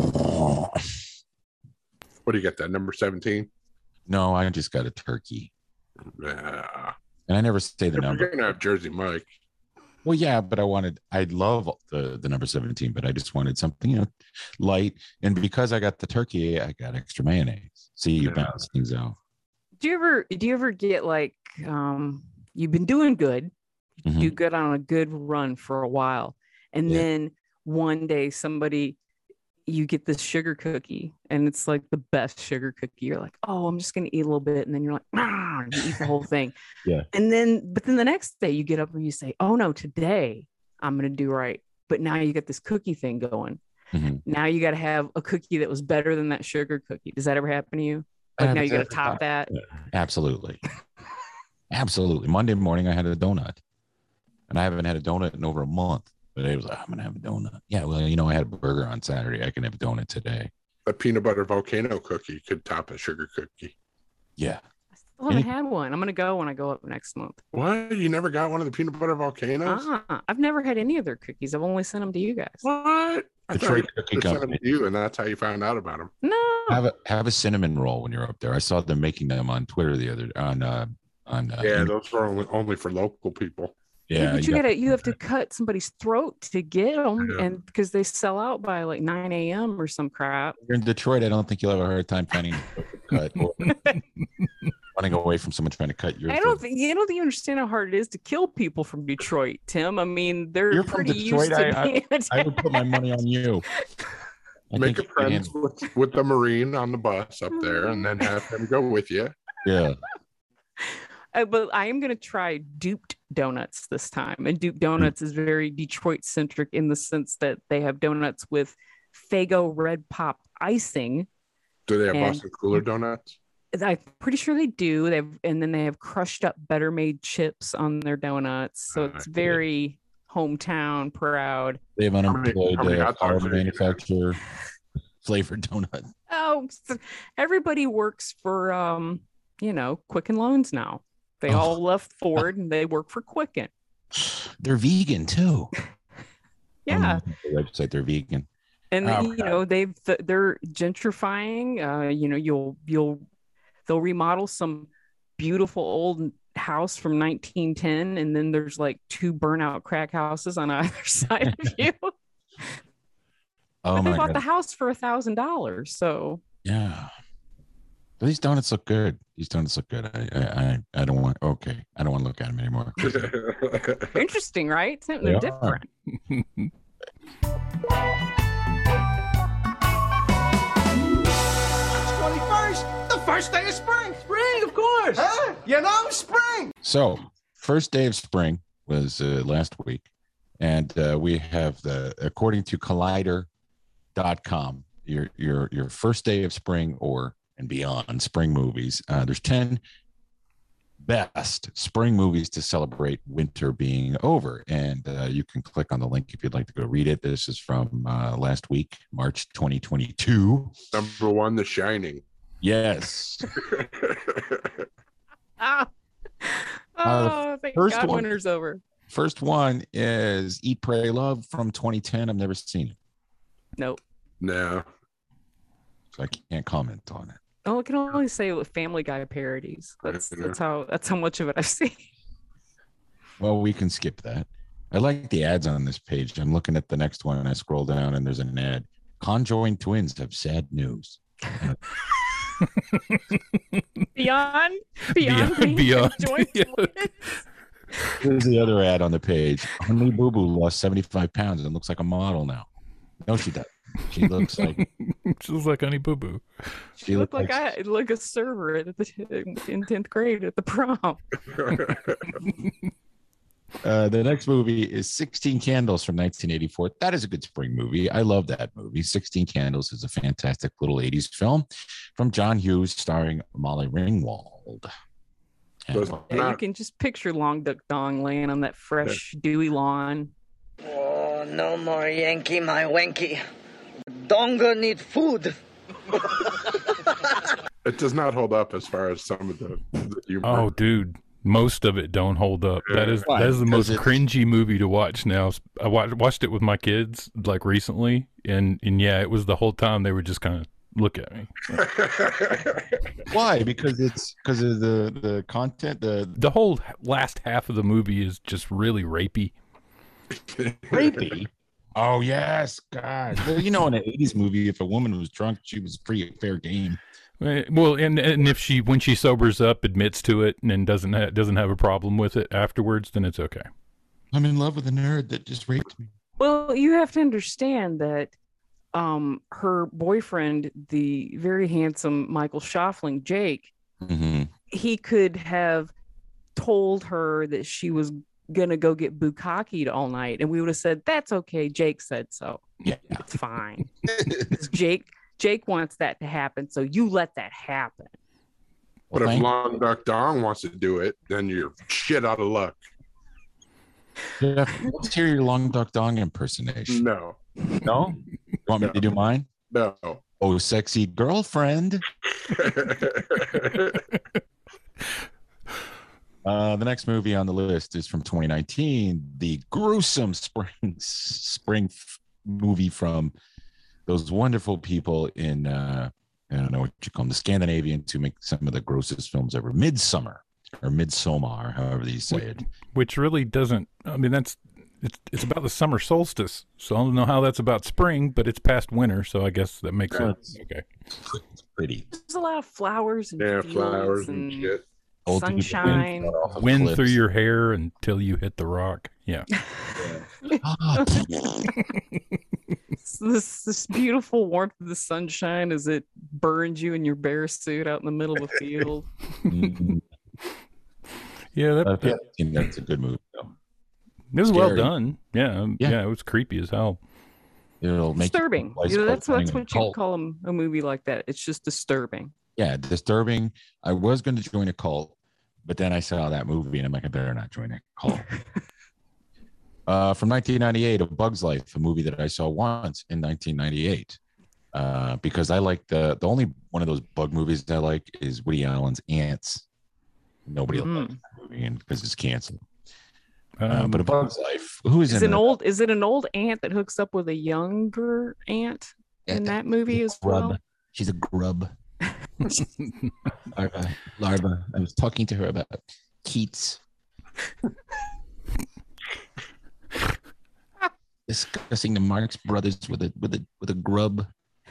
What do you get? That number 17? No, I just got a turkey. Yeah. And I never say the number. You're gonna have Jersey Mike. Well, yeah, but I love the number 17, but I just wanted something, light. And because I got the turkey, I got extra mayonnaise. See, you balance things out. Do you ever get like, you've been doing good, Mm-hmm. do good on a good run for a while, and then one day you get this sugar cookie and it's like the best sugar cookie. You're like, oh, I'm just going to eat a little bit. And then you're like, you eat the whole thing. Yeah. But then the next day you get up and you say, oh no, today I'm going to do right. But now you got this cookie thing going. Mm-hmm. Now you got to have a cookie that was better than that sugar cookie. Does that ever happen to you? Like now you got to top that. Absolutely. Absolutely. Monday morning I had a donut and I haven't had a donut in over a month. But it was like, I'm going to have a donut. Yeah, well, I had a burger on Saturday. I can have a donut today. A peanut butter volcano cookie could top a sugar cookie. Yeah. I still haven't had one. I'm going to go when I go up next month. What? You never got one of the peanut butter volcanoes? I've never had any of their cookies. I've only sent them to you guys. What? I Detroit thought Cookie you sent them Company. to you, and that's how you found out about them. No. Have a cinnamon roll when you're up there. I saw them making them on Twitter the other Yeah, those are only for local people. Yeah, but you have to cut somebody's throat to get them, and because they sell out by like 9 a.m. or some crap. You're in Detroit. I don't think you'll have a hard time finding a cut or running away from someone trying to cut your. I don't think you understand how hard it is to kill people from Detroit, Tim. I mean, you're from pretty Detroit. used to I would put my money on you. Make a friend with the Marine on the bus up there, and then have him go with you. Yeah. But I am going to try Duped Donuts this time. And Duped Donuts is very Detroit centric in the sense that they have donuts with Faygo Red Pop icing. Do they have Boston Cooler donuts? I'm pretty sure they do. And then they have crushed up Better Made chips on their donuts. So it's very hometown proud. They have unemployed car manufacturer flavored donut. Oh, everybody works for Quicken Loans now. They all left Ford and they work for Quicken. They're vegan too. Yeah. The website, they're vegan. And they're gentrifying. They'll remodel some beautiful old house from 1910, and then there's like 2 burnout crack houses on either side of you. Oh, but they bought the house for $1,000. So yeah. But these donuts look good. I don't want. Okay, I don't want to look at them anymore. Interesting, right? They're different. The first day of spring. Spring, of course. Huh? Spring. So, first day of spring was last week, and we have according to Collider.com, your first day of spring and beyond spring movies. There's 10 best spring movies to celebrate winter being over, and you can click on the link if you'd like to go read it. This is from last week, March 2022. Number 1, The Shining. Yes. Thank God winter's over. First one is Eat, Pray, Love from 2010. I've never seen it. Nope. No. So I can't comment on it. Oh, I can only say with Family Guy parodies. That's how much of it I've seen. Well, we can skip that. I like the ads on this page. I'm looking at the next one and I scroll down and there's an ad. Conjoined twins have sad news. Beyond. Yeah. Here's the other ad on the page. Honey Boo Boo lost 75 pounds and looks like a model now. No, she doesn't. She looks like She looks like Honey Boo Boo. She looked like a server in 10th grade at the prom. The next movie is 16 Candles from 1984. That is a good spring movie. I love that movie. 16 Candles is a fantastic little 80s film from John Hughes starring Molly Ringwald. Yeah, you can just picture Long Duck Dong laying on that fresh, dewy lawn. Oh, no more Yankee, my wanky. Donga need food. It does not hold up as far as some of the humor. Oh, dude. Most of it don't hold up. Yeah. That is the most cringy movie to watch now. I watched it with my kids like recently, and yeah, it was the whole time they were just kind of look at me. Why? Because of the content. The whole last half of the movie is just really rapey. Rapey. Oh yes, God. Well, in an 80s movie, if a woman was drunk, she was fair game. Well, and if when she sobers up, admits to it, and doesn't have a problem with it afterwards, then it's okay. I'm in love with a nerd that just raped me. Well, you have to understand that her boyfriend, the very handsome Michael Schaffling, Jake, he could have told her that she was gonna go get bukkakeed all night, and we would have said, that's okay, Jake said so. Yeah, it's fine. Jake wants that to happen, so you let that happen. But if Long Duck Dong wants to do it, then you're shit out of luck. Jeff, let's hear your Long Duck Dong impersonation. No. You want me to do mine? No. Oh, sexy girlfriend. The next movie on the list is from 2019, the gruesome spring movie from those wonderful people in I don't know what you call them, the Scandinavians, to make some of the grossest films ever. Midsommar, however you say it. Which really doesn't. I mean, it's about the summer solstice, so I don't know how that's about spring, but it's past winter, so I guess that makes sense. Okay, it's pretty. There's a lot of flowers and flowers and shit. Sunshine. Wind through your hair until you hit the rock. Yeah. This beautiful warmth of the sunshine as it burns you in your bear suit out in the middle of the field. Yeah, that's a good movie though. It was well done. Yeah, it was creepy as hell. It'll make disturbing. That's what you call a movie like that. It's just disturbing. Yeah, disturbing. I was going to join a cult, but then I saw that movie and I'm like, I better not join a cult. From 1998, A Bug's Life, a movie that I saw once in 1998. Because I like the only one of those bug movies that I like is Woody Allen's Ants. Nobody likes that movie because it's canceled. But A Bug's Life, who is in it? Is it an old ant that hooks up with a younger ant in that movie as well? She's a grub. Larva. I was talking to her about Keats. Discussing the Marx Brothers with a grub.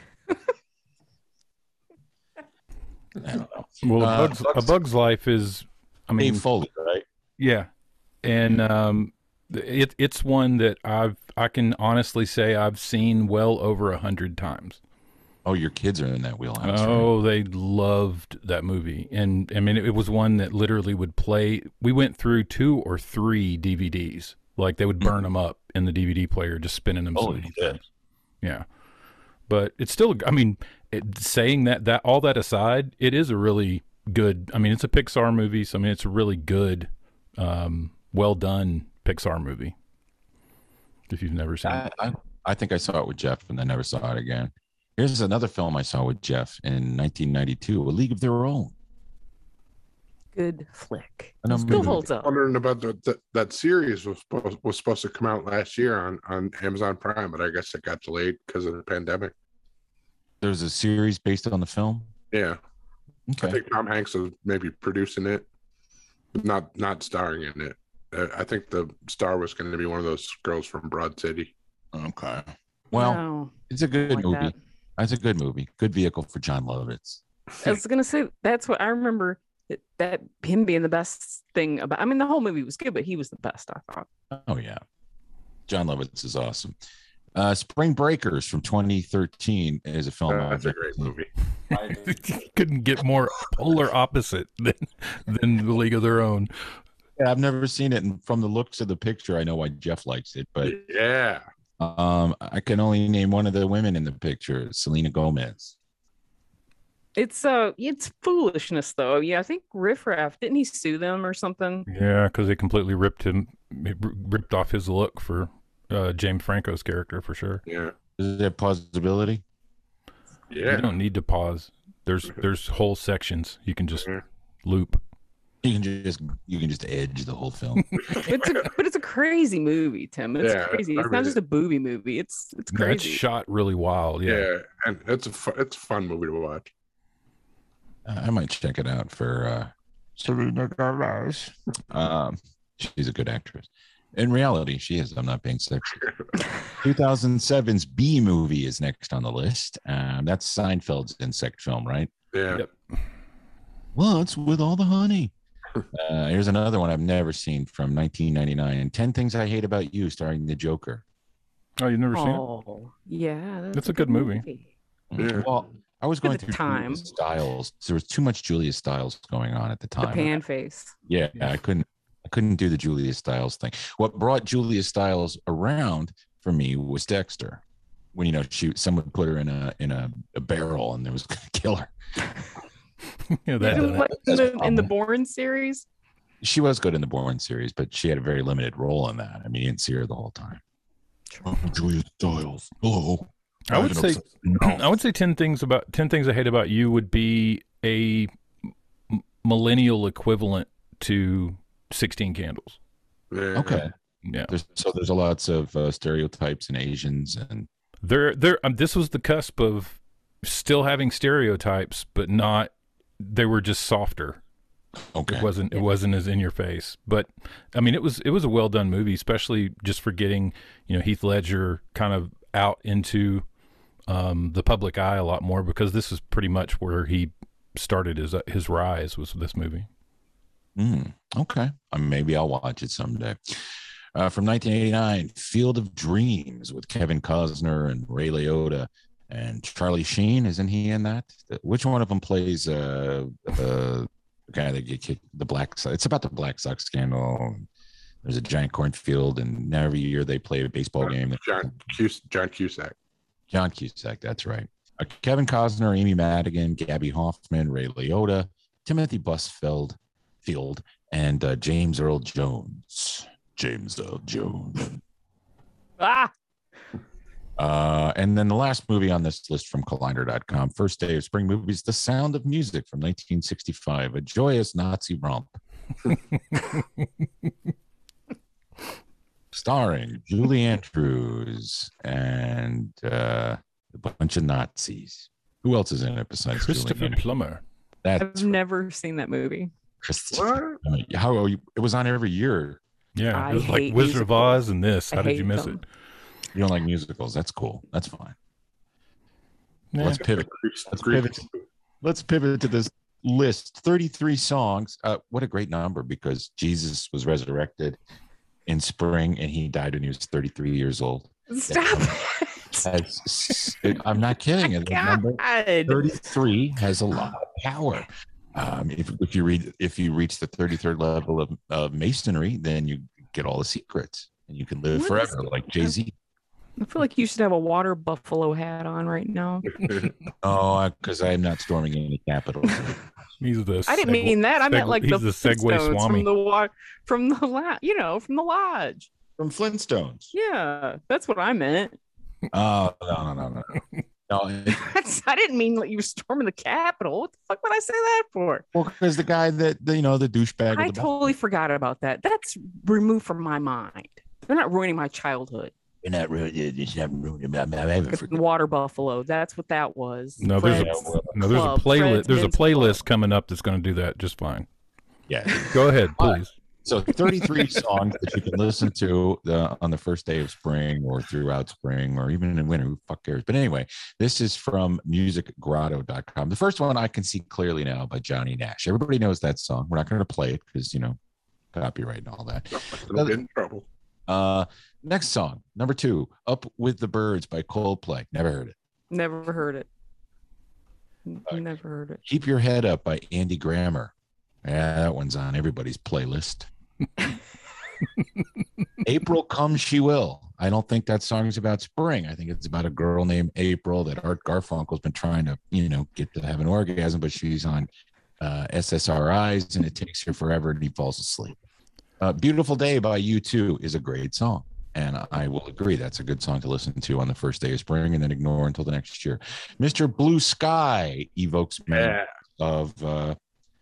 I don't know. Well, A Bug's Life is, I mean, Dave Foley, right? Yeah, and it's one that I can honestly say I've seen well over 100 times. Oh, your kids are in that wheelhouse. Oh, right? They loved that movie. And I mean, it was one that literally would play. We went through 2 or 3 DVDs. Like they would burn them up in the DVD player, just spinning them. Yeah. But it's still, I mean, saying that all that aside, it is a really good, I mean, it's a Pixar movie. So, I mean, it's a really good, well done Pixar movie. If you've never seen it. I think I saw it with Jeff and I never saw it again. Here's another film I saw with Jeff in 1992, A League of Their Own. Good flick. Still holds up. Wondering about that series was supposed to come out last year on Amazon Prime, but I guess it got delayed because of the pandemic. There's a series based on the film? Yeah. Okay. I think Tom Hanks is maybe producing it, not starring in it. I think the star was going to be one of those girls from Broad City. Okay. Well, it's a good movie. That's a good movie. Good vehicle for John Lovitz. I was going to say, that's what I remember that him being the best thing about. I mean, the whole movie was good, but he was the best, I thought. Oh yeah, John Lovitz is awesome. Spring Breakers from 2013 is a film. That's a great movie. Couldn't get more polar opposite than The League of Their Own. Yeah, I've never seen it, and from the looks of the picture, I know why Jeff likes it. But Yeah. I can only name one of the women in the picture, Selena Gomez. It's foolishness though. Yeah, I think Riff Raff, didn't he sue them or something? Yeah, because they completely ripped off his look for James Franco's character for sure. Yeah. Is there possibility? Yeah. You don't need to pause. There's whole sections you can just loop. You can just edge the whole film. But it's a crazy movie, Tim. It's crazy. It's not just a booby movie. It's crazy. No, it's shot really wild. Yeah. And it's a fun movie to watch. I might check it out for Selena Gomez. She's a good actress. In reality, she is. I'm not being sexy. 2007's B movie is next on the list. That's Seinfeld's insect film, right? Yeah. Yep. What's with all the honey? Here's another one I've never seen from 1999. 10 Things I Hate About You, starring the Joker. Oh, you've never seen it? Oh, yeah. That's a good movie. Yeah. Well, I was going the through time. Julia Stiles. There was too much Julia Stiles going on at the The time. pan face. Yeah, I couldn't do the Julia Stiles thing. What brought Julia Stiles around for me was Dexter. When someone put her in a barrel and it was gonna kill her. Yeah, in the Bourne series. She was good in the Bourne series, but she had a very limited role in that. I mean, you didn't see her the whole time. Julia Stiles. Hello. I would say 10 things I hate about you would be a millennial equivalent to 16 Candles. Yeah. Okay. Yeah. There's lots of stereotypes and Asians, and this was the cusp of still having stereotypes, but not. They were just softer. Okay. It wasn't as in your face, but I mean, it was a well done movie, especially just for getting Heath Ledger kind of out into the public eye a lot more, because this is pretty much where he started his rise, was this movie. Okay. Maybe I'll watch it someday. From 1989, Field of Dreams with Kevin Costner and Ray Liotta and Charlie Sheen. Isn't he in that? Which one of them plays the guy that get kicked? The Black Sox. It's about the Black Sox scandal. There's a giant cornfield, and every year they play a baseball game. John Cusack. John Cusack, that's right. Kevin Costner, Amy Madigan, Gabby Hoffman, Ray Liotta, Timothy Busfield, and James Earl Jones. Ah. And then the last movie on this list from Collider.com, first day of spring movies, The Sound of Music from 1965, a joyous Nazi romp. Starring Julie Andrews and a bunch of Nazis. Who else is in it besides Christopher Plummer? I've never seen that movie. What? How it was on every year. Yeah, it was like Wizard of Oz and this. How did you miss it? You don't like musicals? That's cool. That's fine. Yeah. Let's pivot. Let's pivot to this list. 33 songs. What a great number, because Jesus was resurrected in spring and he died when he was 33 years old. Stop it. I'm not kidding. Number 33 has a lot of power. If you reach the 33rd level of masonry, then you get all the secrets and you can live forever, like Jay-Z. I feel like you should have a water buffalo hat on right now. Oh, because I'm not storming any capital. I didn't mean that. I meant like the Segway Swami from the lodge. From Flintstones. Yeah, that's what I meant. Oh, no. No, I didn't mean like you were storming the Capitol. What the fuck would I say that for? Well, because the guy the douchebag. I totally forgot about that. That's removed from my mind. They're not ruining my childhood. You're not ruining. Water buffalo. That's what that was. No, there's a playlist. There's a playlist coming up that's going to do that just fine. Yeah. Go ahead, please. So 33 songs that you can listen to on the first day of spring or throughout spring or even in winter. Who fuck cares? But anyway, this is from musicgrotto.com. The first one I can see clearly now by Johnny Nash. Everybody knows that song. We're not going to play it because, copyright and all that. Don't get in trouble. Next song, number 2, Up with the Birds by Coldplay. Never heard it. Never heard it. Never heard it. Keep Your Head Up by Andy Grammer. Yeah, that one's on everybody's playlist. April Come She Will. I don't think that song is about spring. I think it's about a girl named April that Art Garfunkel's been trying to, get to have an orgasm, but she's on SSRIs and it takes her forever and he falls asleep. Beautiful Day by U2 is a great song. And I will agree that's a good song to listen to on the first day of spring and then ignore until the next year. Mr. Blue Sky evokes memories of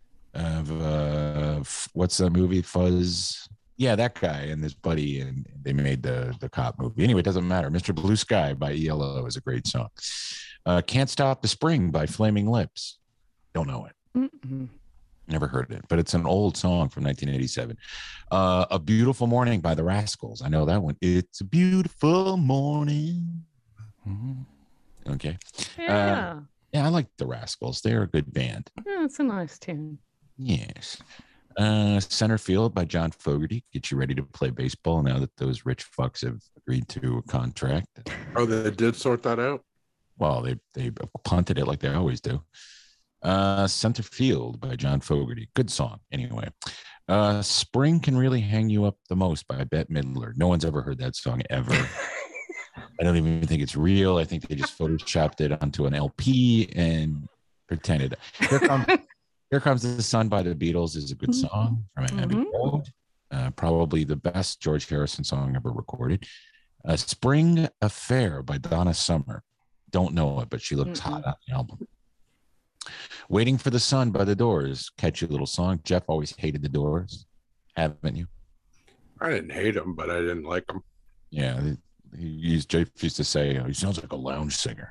what's that movie? Fuzz. Yeah, that guy and his buddy, and they made the cop movie. Anyway, it doesn't matter. Mr. Blue Sky by ELO is a great song. Can't Stop the Spring by Flaming Lips. Don't know it. Mm-mm. Never heard it, but it's an old song from 1987. A Beautiful Morning by the Rascals. I know that one. It's a beautiful morning. Mm-hmm. Okay. Yeah. Yeah, I like the Rascals. They're a good band. Yeah, it's a nice tune. Yes. Center Field by John Fogerty. Get you ready to play baseball now that those rich fucks have agreed to a contract. Oh, they did sort that out? Well, they punted it like they always do. Center Field by John Fogerty. Good song, anyway. Spring Can Really Hang You Up the Most by Bette Midler. No one's ever heard that song ever. I don't even think it's real. I think they just photoshopped it onto an LP and pretended. Here Comes the Sun by the Beatles is a good song from Abbey Road. Probably the best George Harrison song ever recorded. Spring Affair by Donna Summer. Don't know it, but she looks hot on the album. Waiting for the Sun by the Doors. Catchy little song. Jeff always hated the Doors, haven't you? I didn't hate them, but I didn't like them. Yeah, Jeff used to say, he sounds like a lounge singer.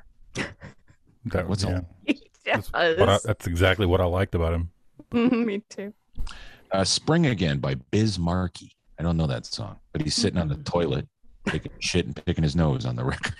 That's exactly what I liked about him. Me too. Spring Again by Biz Markie. I don't know that song, but he's sitting on the toilet taking shit and picking his nose on the record.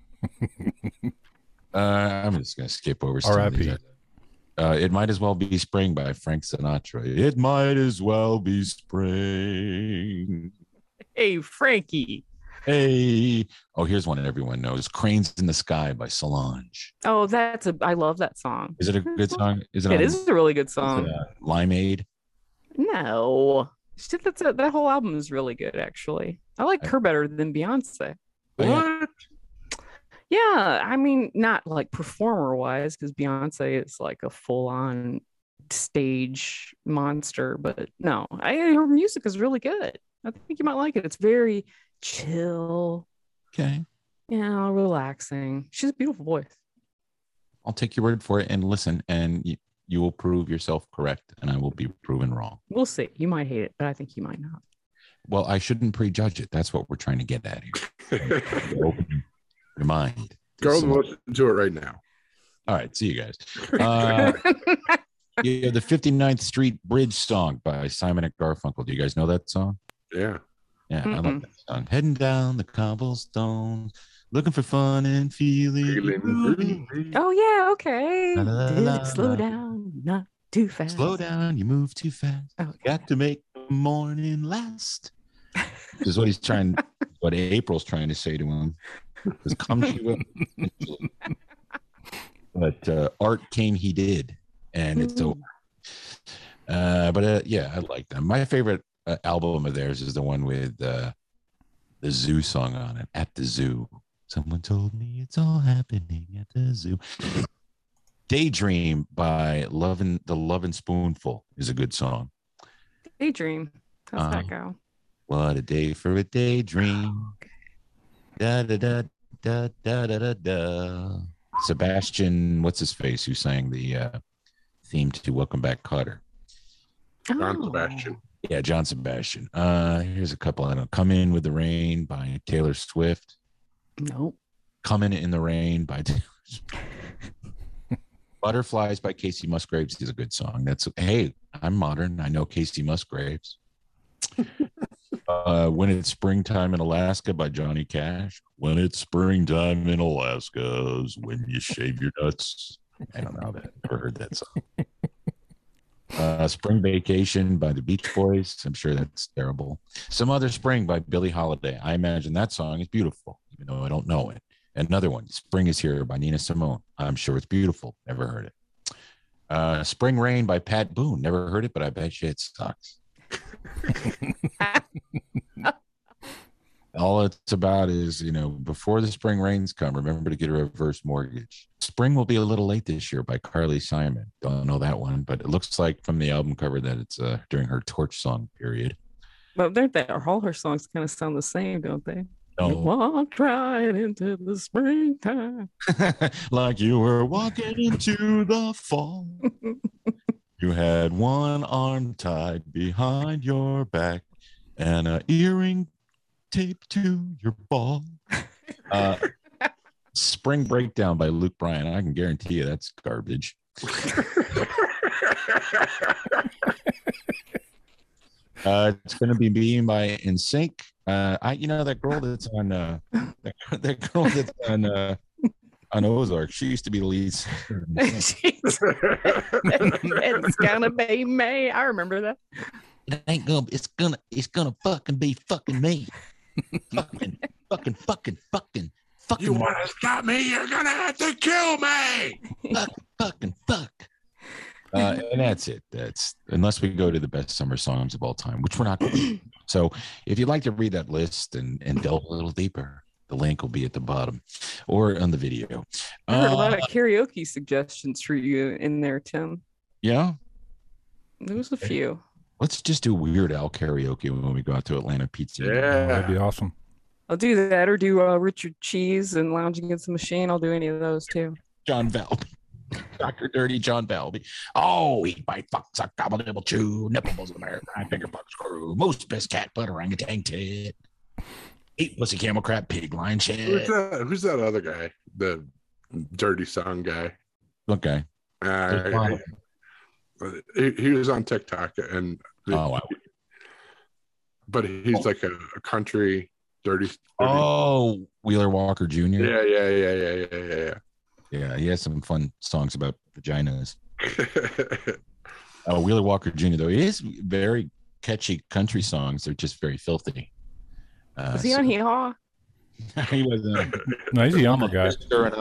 I'm just going to skip over some of these. It Might As Well Be Spring by Frank Sinatra. It might as well be spring. Hey, Frankie. Hey. Oh, here's one everyone knows. Cranes in the Sky by Solange. Oh, I love that song. Is it a good song? It is a really good song. Limeade? No. That whole album is really good, actually. I like her better than Beyonce. What? Yeah, I mean, not like performer-wise, because Beyonce is like a full-on stage monster, but no, her music is really good. I think you might like it. It's very chill. Okay. Yeah, relaxing. She's a beautiful voice. I'll take your word for it and listen, and you will prove yourself correct, and I will be proven wrong. We'll see. You might hate it, but I think you might not. Well, I shouldn't prejudge it. That's what we're trying to get at here. Open your mind. Go and listen to it right now. All right. See you guys. Yeah, the 59th Street Bridge song by Simon and Garfunkel. Do you guys know that song? Yeah. Yeah, I love that song. Heading down the cobblestones, looking for fun and feeling. Oh, yeah. Okay. Slow down, not too fast. Slow down, you move too fast. Okay. Got to make the morning last. This is what April's trying to say to him. Because come she will. But Art Came He Did, and it's over. Yeah, I like them. My favorite album of theirs is the one with the zoo song on it. At the Zoo. Someone told me it's all happening at the zoo. Daydream by the Lovin' Spoonful is a good song. Daydream. How's that go? What a day for a daydream. Okay. Da da da da da da da da. Sebastian, what's his face, who sang the theme to Welcome Back, Kotter? John Sebastian. Yeah, John Sebastian. Here's a couple. I don't know. Come In With the Rain by Taylor Swift. Nope. Coming in the Rain by Taylor Swift. Butterflies by Casey Musgraves is a good song. Hey, I'm modern. I know Casey Musgraves. When It's Springtime in Alaska by Johnny Cash. When it's springtime in Alaska is when you shave your nuts. I don't know that. Never heard that song. Spring Vacation by the Beach Boys. I'm sure that's terrible. Some Other Spring by Billie Holiday. I imagine that song is beautiful, even though I don't know it. Another one, Spring Is Here by Nina Simone. I'm sure it's beautiful. Never heard it. Spring Rain by Pat Boone. Never heard it, but I bet you it sucks. All it's about is, before the spring rains come, remember to get a reverse mortgage. Spring Will Be a Little Late This Year by Carly Simon. Don't know that one, but it looks like from the album cover that it's during her torch song period. Well, all her songs kind of sound the same, don't they? No. You walked right into the springtime. Like you were walking into the fall. You had one arm tied behind your back and an earring taped to your ball. Spring Breakdown by Luke Bryan. I can guarantee you that's garbage. It's going to be being by NSYNC. That girl that's on that girl that's on Ozark. She used to be the lead singer. It's gonna be me. I remember that. It ain't gonna. It's gonna fucking be fucking me. fucking. You want to stop me? You're gonna have to kill me. Fuck. And that's it. That's unless we go to the best summer songs of all time, which we're not going to. So if you'd like to read that list and delve a little deeper, the link will be at the bottom or on the video. I heard a lot of karaoke suggestions for you in there, Tim. Yeah, there was a few. Let's just do Weird Al karaoke when we go out to Atlanta Pizza. Yeah, that'd be awesome. I'll do that, or do Richard Cheese and Lounge Against the Machine. I'll do any of those too. John Valby. Dr. Dirty John Valby. Oh, eat my fuck, suck, gobble, nibble, chew, nipple, bosom, American, finger, fuck, screw, moose, piss, cat, butt, orangutan, tit, eat pussy, camel, crab, pig, lion, shit. Who's that other guy? The dirty song guy. Okay. He was on TikTok and but he's like a country dirty. Oh, Wheeler Walker Jr. Yeah. Yeah, he has some fun songs about vaginas. Wheeler Walker Jr. though, he has very catchy country songs. They're just very filthy. Was he on Hee Haw? He was. No, he's a younger guy.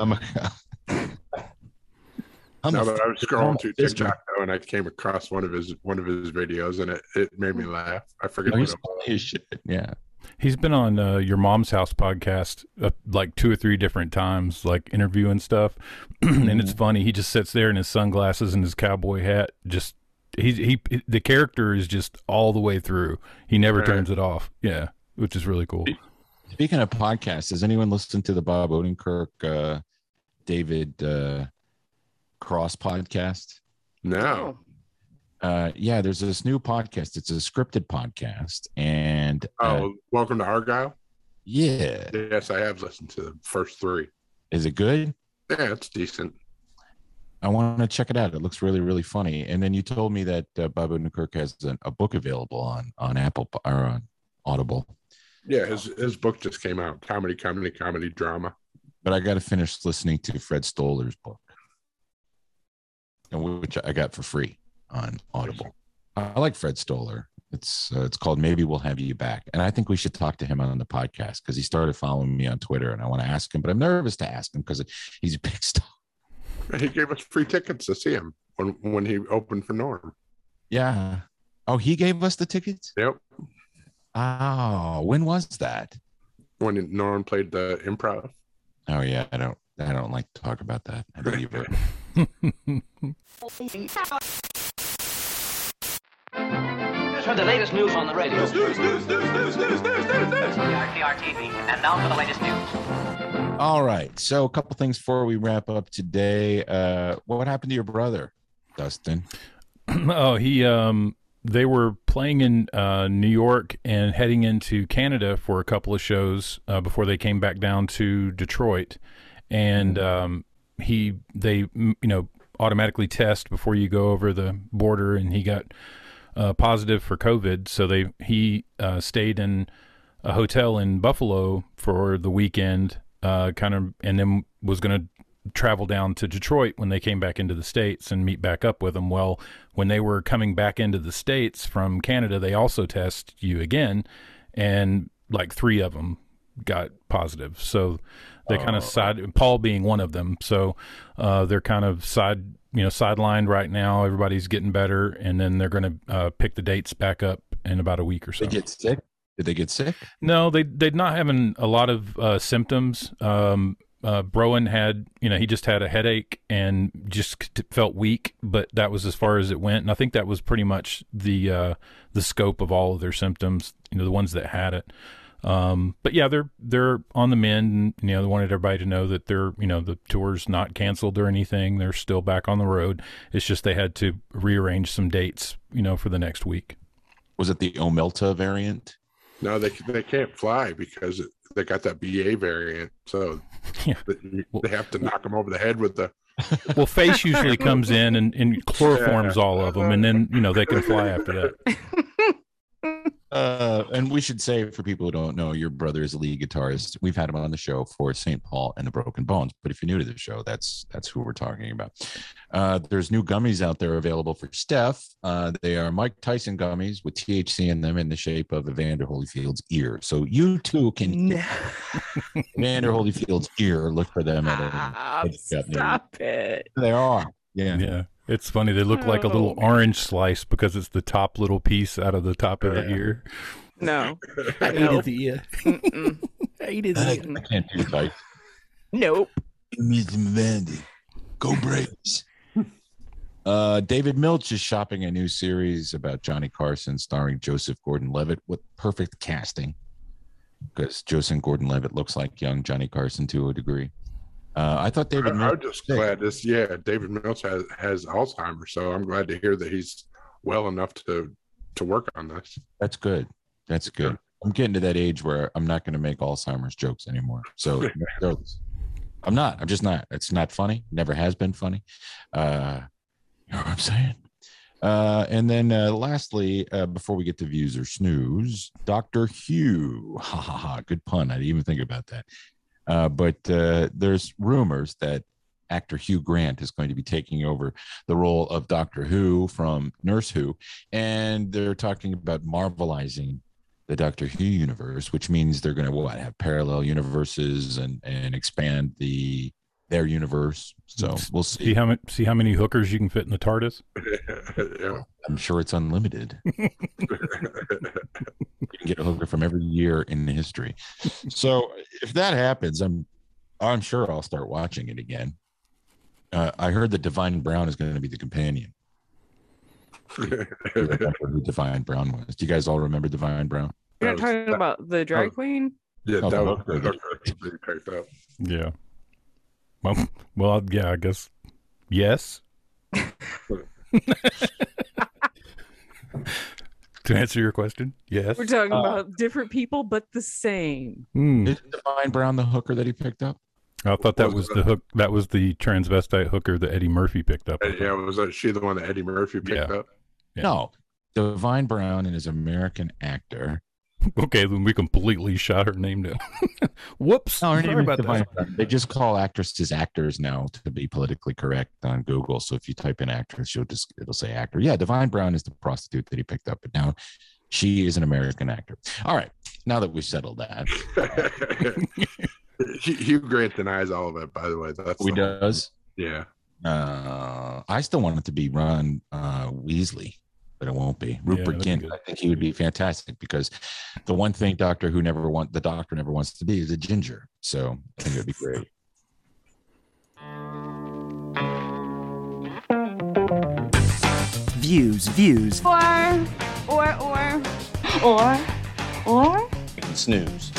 I was scrolling through TikTok though, and I came across one of his videos, and it made me laugh. I forget what it was. His shit. Yeah. He's been on Your Mom's House podcast like 2 or 3 different times, like interviewing stuff. And it's funny. He just sits there in his sunglasses and his cowboy hat. Just the character is just all the way through. He never turns it off. Yeah, which is really cool. Speaking of podcasts, has anyone listened to the Bob Odenkirk, David Cross podcast? No. Yeah, there's this new podcast. It's a scripted podcast, and Welcome to Argyle. Yeah, yes, I have listened to the first 3. Is it good? Yeah, it's decent. I want to check it out. It looks really, really funny. And then you told me that Bob Odenkirk has a book available on Apple or on Audible. Yeah, his book just came out. Comedy, drama. But I got to finish listening to Fred Stoller's book, which I got for free on Audible. I like Fred Stoller. It's called Maybe We'll Have You Back, and I think we should talk to him on the podcast because he started following me on Twitter, and I want to ask him, but I'm nervous to ask him because he's a big star. He gave us free tickets to see him when he opened for Norm. Yeah. Oh, he gave us the tickets? Yep. Oh, when was that? When Norm played the Improv. Oh yeah, I don't like to talk about that. I believe it. Just heard the latest news on the radio. News. PRTR TV. And now for the latest news. All right. So a couple things before we wrap up today. What happened to your brother, Dustin? Oh, they were playing in New York and heading into Canada for a couple of shows before they came back down to Detroit. And they automatically test before you go over the border, and he got positive for COVID. So he stayed in a hotel in Buffalo for the weekend, and then was going to travel down to Detroit when they came back into the States and meet back up with them. Well, when they were coming back into the States from Canada, they also test you again, and like 3 of them got positive. So they kind of Paul being one of them. So they're kind of sidelined right now. Everybody's getting better, and then they're going to pick the dates back up in about a week or so. They get sick? Did they get sick? No, they're not having a lot of symptoms. Broen had, he just had a headache and just felt weak, but that was as far as it went. And I think that was pretty much the scope of all of their symptoms, the ones that had it. But yeah, they're on the mend, and, they wanted everybody to know that the tour's not canceled or anything. They're still back on the road. It's just they had to rearrange some dates, for the next week. Was it the Omelta variant? No, they can't fly because they got that BA variant. So yeah. they have to knock them over the head with the. Well, Face usually comes in and chloroforms all of them, and then they can fly after that. And we should say, for people who don't know, your brother is a lead guitarist. We've had him on the show for St. Paul and the Broken Bones, but if you're new to the show, that's who we're talking about. There's new gummies out there available for Steph. They are Mike Tyson gummies with THC in them in the shape of Evander Holyfield's ear. So you too can Evander Holyfield's ear. Look for them Stop it. They are. Yeah. It's funny. They look like a little orange slice because it's the top little piece out of the top of the ear. No. I hated the ear. I hated the ear. I can't do that. Nope. Go Braves. David Milch is shopping a new series about Johnny Carson starring Joseph Gordon-Levitt with perfect casting, because Joseph Gordon-Levitt looks like young Johnny Carson to a degree. I thought David Milch. I'm just glad David Milch has Alzheimer's, so I'm glad to hear that he's well enough to work on this. That's good. That's good. I'm getting to that age where I'm not going to make Alzheimer's jokes anymore. So I'm not. I'm just not. It's not funny. Never has been funny. You know what I'm saying? And then lastly, before we get to views or snooze, Dr. Hugh. Ha ha ha. Good pun. I didn't even think about that. But there's rumors that actor Hugh Grant is going to be taking over the role of Doctor Who from Nurse Who. And they're talking about marvelizing the Doctor Who universe, which means they're going to have parallel universes and expand their universe. So we'll see. See how many hookers you can fit in the TARDIS? Yeah. I'm sure it's unlimited. You can get a hooker from every year in history. So if that happens, I'm sure I'll start watching it again. I heard that Divine Brown is going to be the companion. Remember who Divine Brown was? Do you guys all remember Divine Brown? You're not talking about the drag queen? Yeah, Oh, that was okay. pretty picked up. Yeah. Well, yeah, I guess yes. To answer your question, yes. We're talking about different people, but the same. Is Divine Brown the hooker that he picked up? I thought that was the hook. That was the transvestite hooker that Eddie Murphy picked up. Yeah, was she the one that Eddie Murphy picked up? Yeah. No, Divine Brown is an American actor. Okay, then we completely shot her name down. Whoops. No, her Sorry name is about Divine that. Brown. They just call actresses actors now to be politically correct on Google. So if you type in actress, it'll say actor. Yeah, Divine Brown is the prostitute that he picked up, but now she is an American actor. All right, now that we've settled that. Hugh Grant denies all of it, by the way. That's He does? Yeah. I still want it to be Ron Weasley, but it won't be. Rupert that'd be Gint. good. I think he would be fantastic, because the one thing the doctor never wants to be is a ginger. So I think it would be great. Views. Or. Snooze.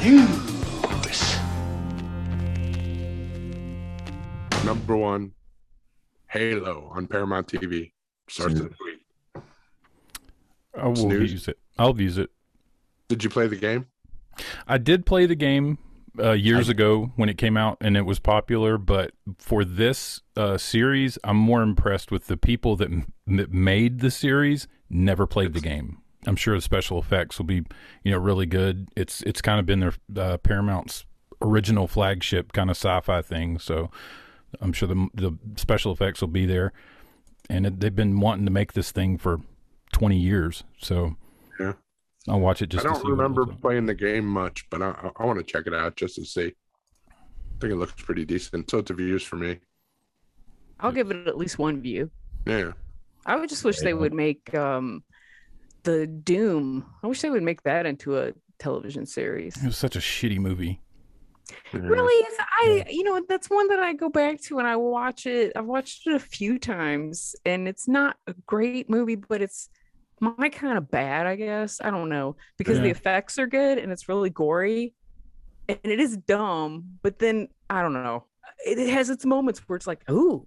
Number one, Halo on Paramount TV. Starts this week. I'll use it. I'll use it. Did you play the game? I did play the game years ago when it came out and it was popular, but for this series, I'm more impressed with the people that made the series never played the game. I'm sure the special effects will be, really good. It's kind of been their Paramount's original flagship kind of sci-fi thing. So I'm sure the special effects will be there. And they've been wanting to make this thing for 20 years. So yeah, I'll watch it just to see. I don't remember playing the game much, but I want to check it out just to see. I think it looks pretty decent. So it's a views for me. I'll give it at least one view. Yeah. I would just wish they would make the Doom. I wish they would make that into a television series. It was such a shitty movie. Really? That's one that I go back to and I watch it. I've watched it a few times and it's not a great movie, but it's my kind of bad, I guess. I don't know, because the effects are good and it's really gory and it is dumb, but then I don't know. It has its moments where it's like, ooh,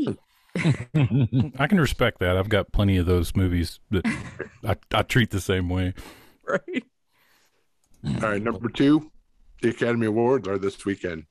I can respect that. I've got plenty of those movies that I treat the same way. Right. All right, number 2, the Academy Awards are this weekend.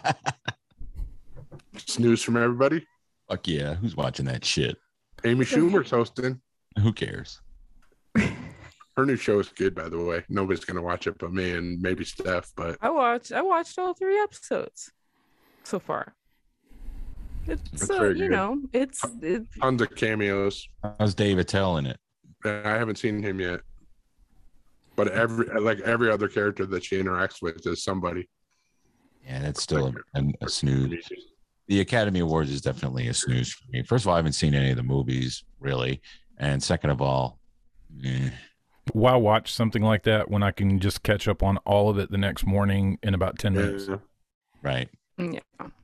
Snooze from everybody. Fuck yeah, who's watching that shit? Amy Schumer's hosting. Who cares? Her new show is good, by the way. Nobody's gonna watch it but me and maybe Steph. But I watched all 3 episodes so far. It's it's tons of cameos. How's Dave Attell in it? I haven't seen him yet, but every other character that she interacts with is somebody. Yeah, that's still a snooze. The Academy Awards is definitely a snooze for me. First of all, I haven't seen any of the movies really, and second of all, why watch something like that when I can just catch up on all of it the next morning in about 10 minutes? Right. Yeah.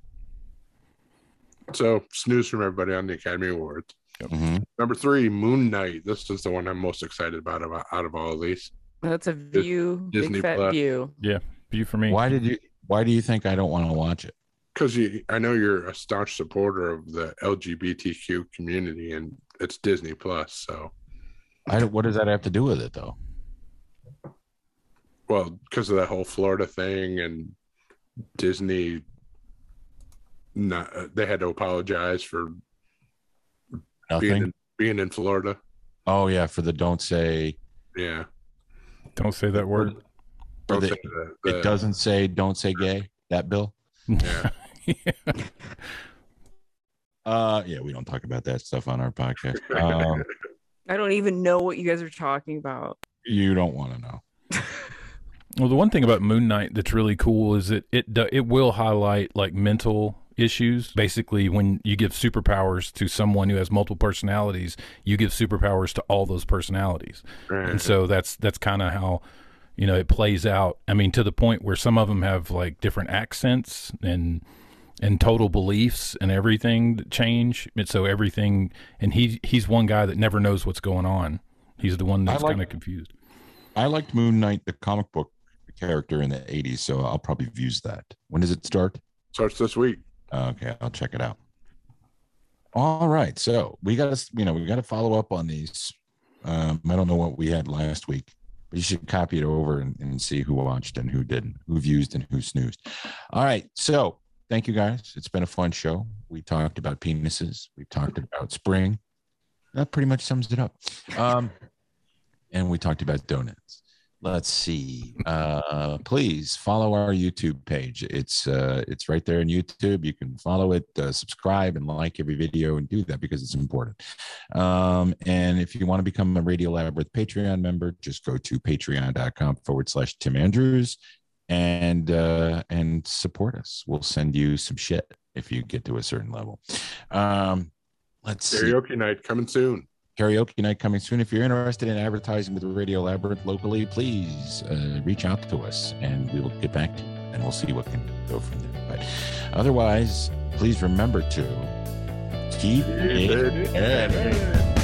So snooze from everybody on the Academy Awards. Yep. Mm-hmm. Number 3, Moon Knight. This is the one I'm most excited about out of all of these. That's a view, Disney big fat Plus. view. Yeah, view for me. Why do you think I don't want to watch it? Because I know you're a staunch supporter of the LGBTQ community, and it's Disney Plus. So, what does that have to do with it, though? Well, because of that whole Florida thing and Disney. They had to apologize for Nothing? being in Florida. Oh yeah, for the don't say. Yeah. Don't say that word. It doesn't say don't say gay. That bill. Yeah. Yeah, we don't talk about that stuff on our podcast. I don't even know what you guys are talking about. You don't want to know. Well, the one thing about Moon Knight that's really cool is that it will highlight like mental issues. Basically, when you give superpowers to someone who has multiple personalities, you give superpowers to all those personalities. Right. And so that's kind of how it plays out. I mean, to the point where some of them have like different accents and total beliefs and everything that change. And so everything, and he's one guy that never knows what's going on. He's the one that's kind of confused. I liked Moon Knight, the comic book character in the 80s, so I'll probably use that. When does it start? Starts this week. Okay, I'll check it out. All right, so we got to follow up on these. I don't know what we had last week, but you should copy it over and see who watched and who didn't, who viewed and who snoozed. All right, so thank you guys. It's been a fun show. We talked about penises. We talked about spring. That pretty much sums it up. And we talked about donuts. Let's see. Please follow our YouTube page. It's right there on YouTube. You can follow it, subscribe, and like every video, and do that because it's important. And if you want to become a Radio Labyrinth Patreon member, just go to patreon.com/Tim Andrews and support us. We'll send you some shit if you get to a certain level. Let's see. Karaoke night coming soon. Karaoke night coming soon. If you're interested in advertising with Radio Labyrinth locally, please reach out to us and we will get back to you and we'll see what can go from there. But otherwise, please remember to keep it.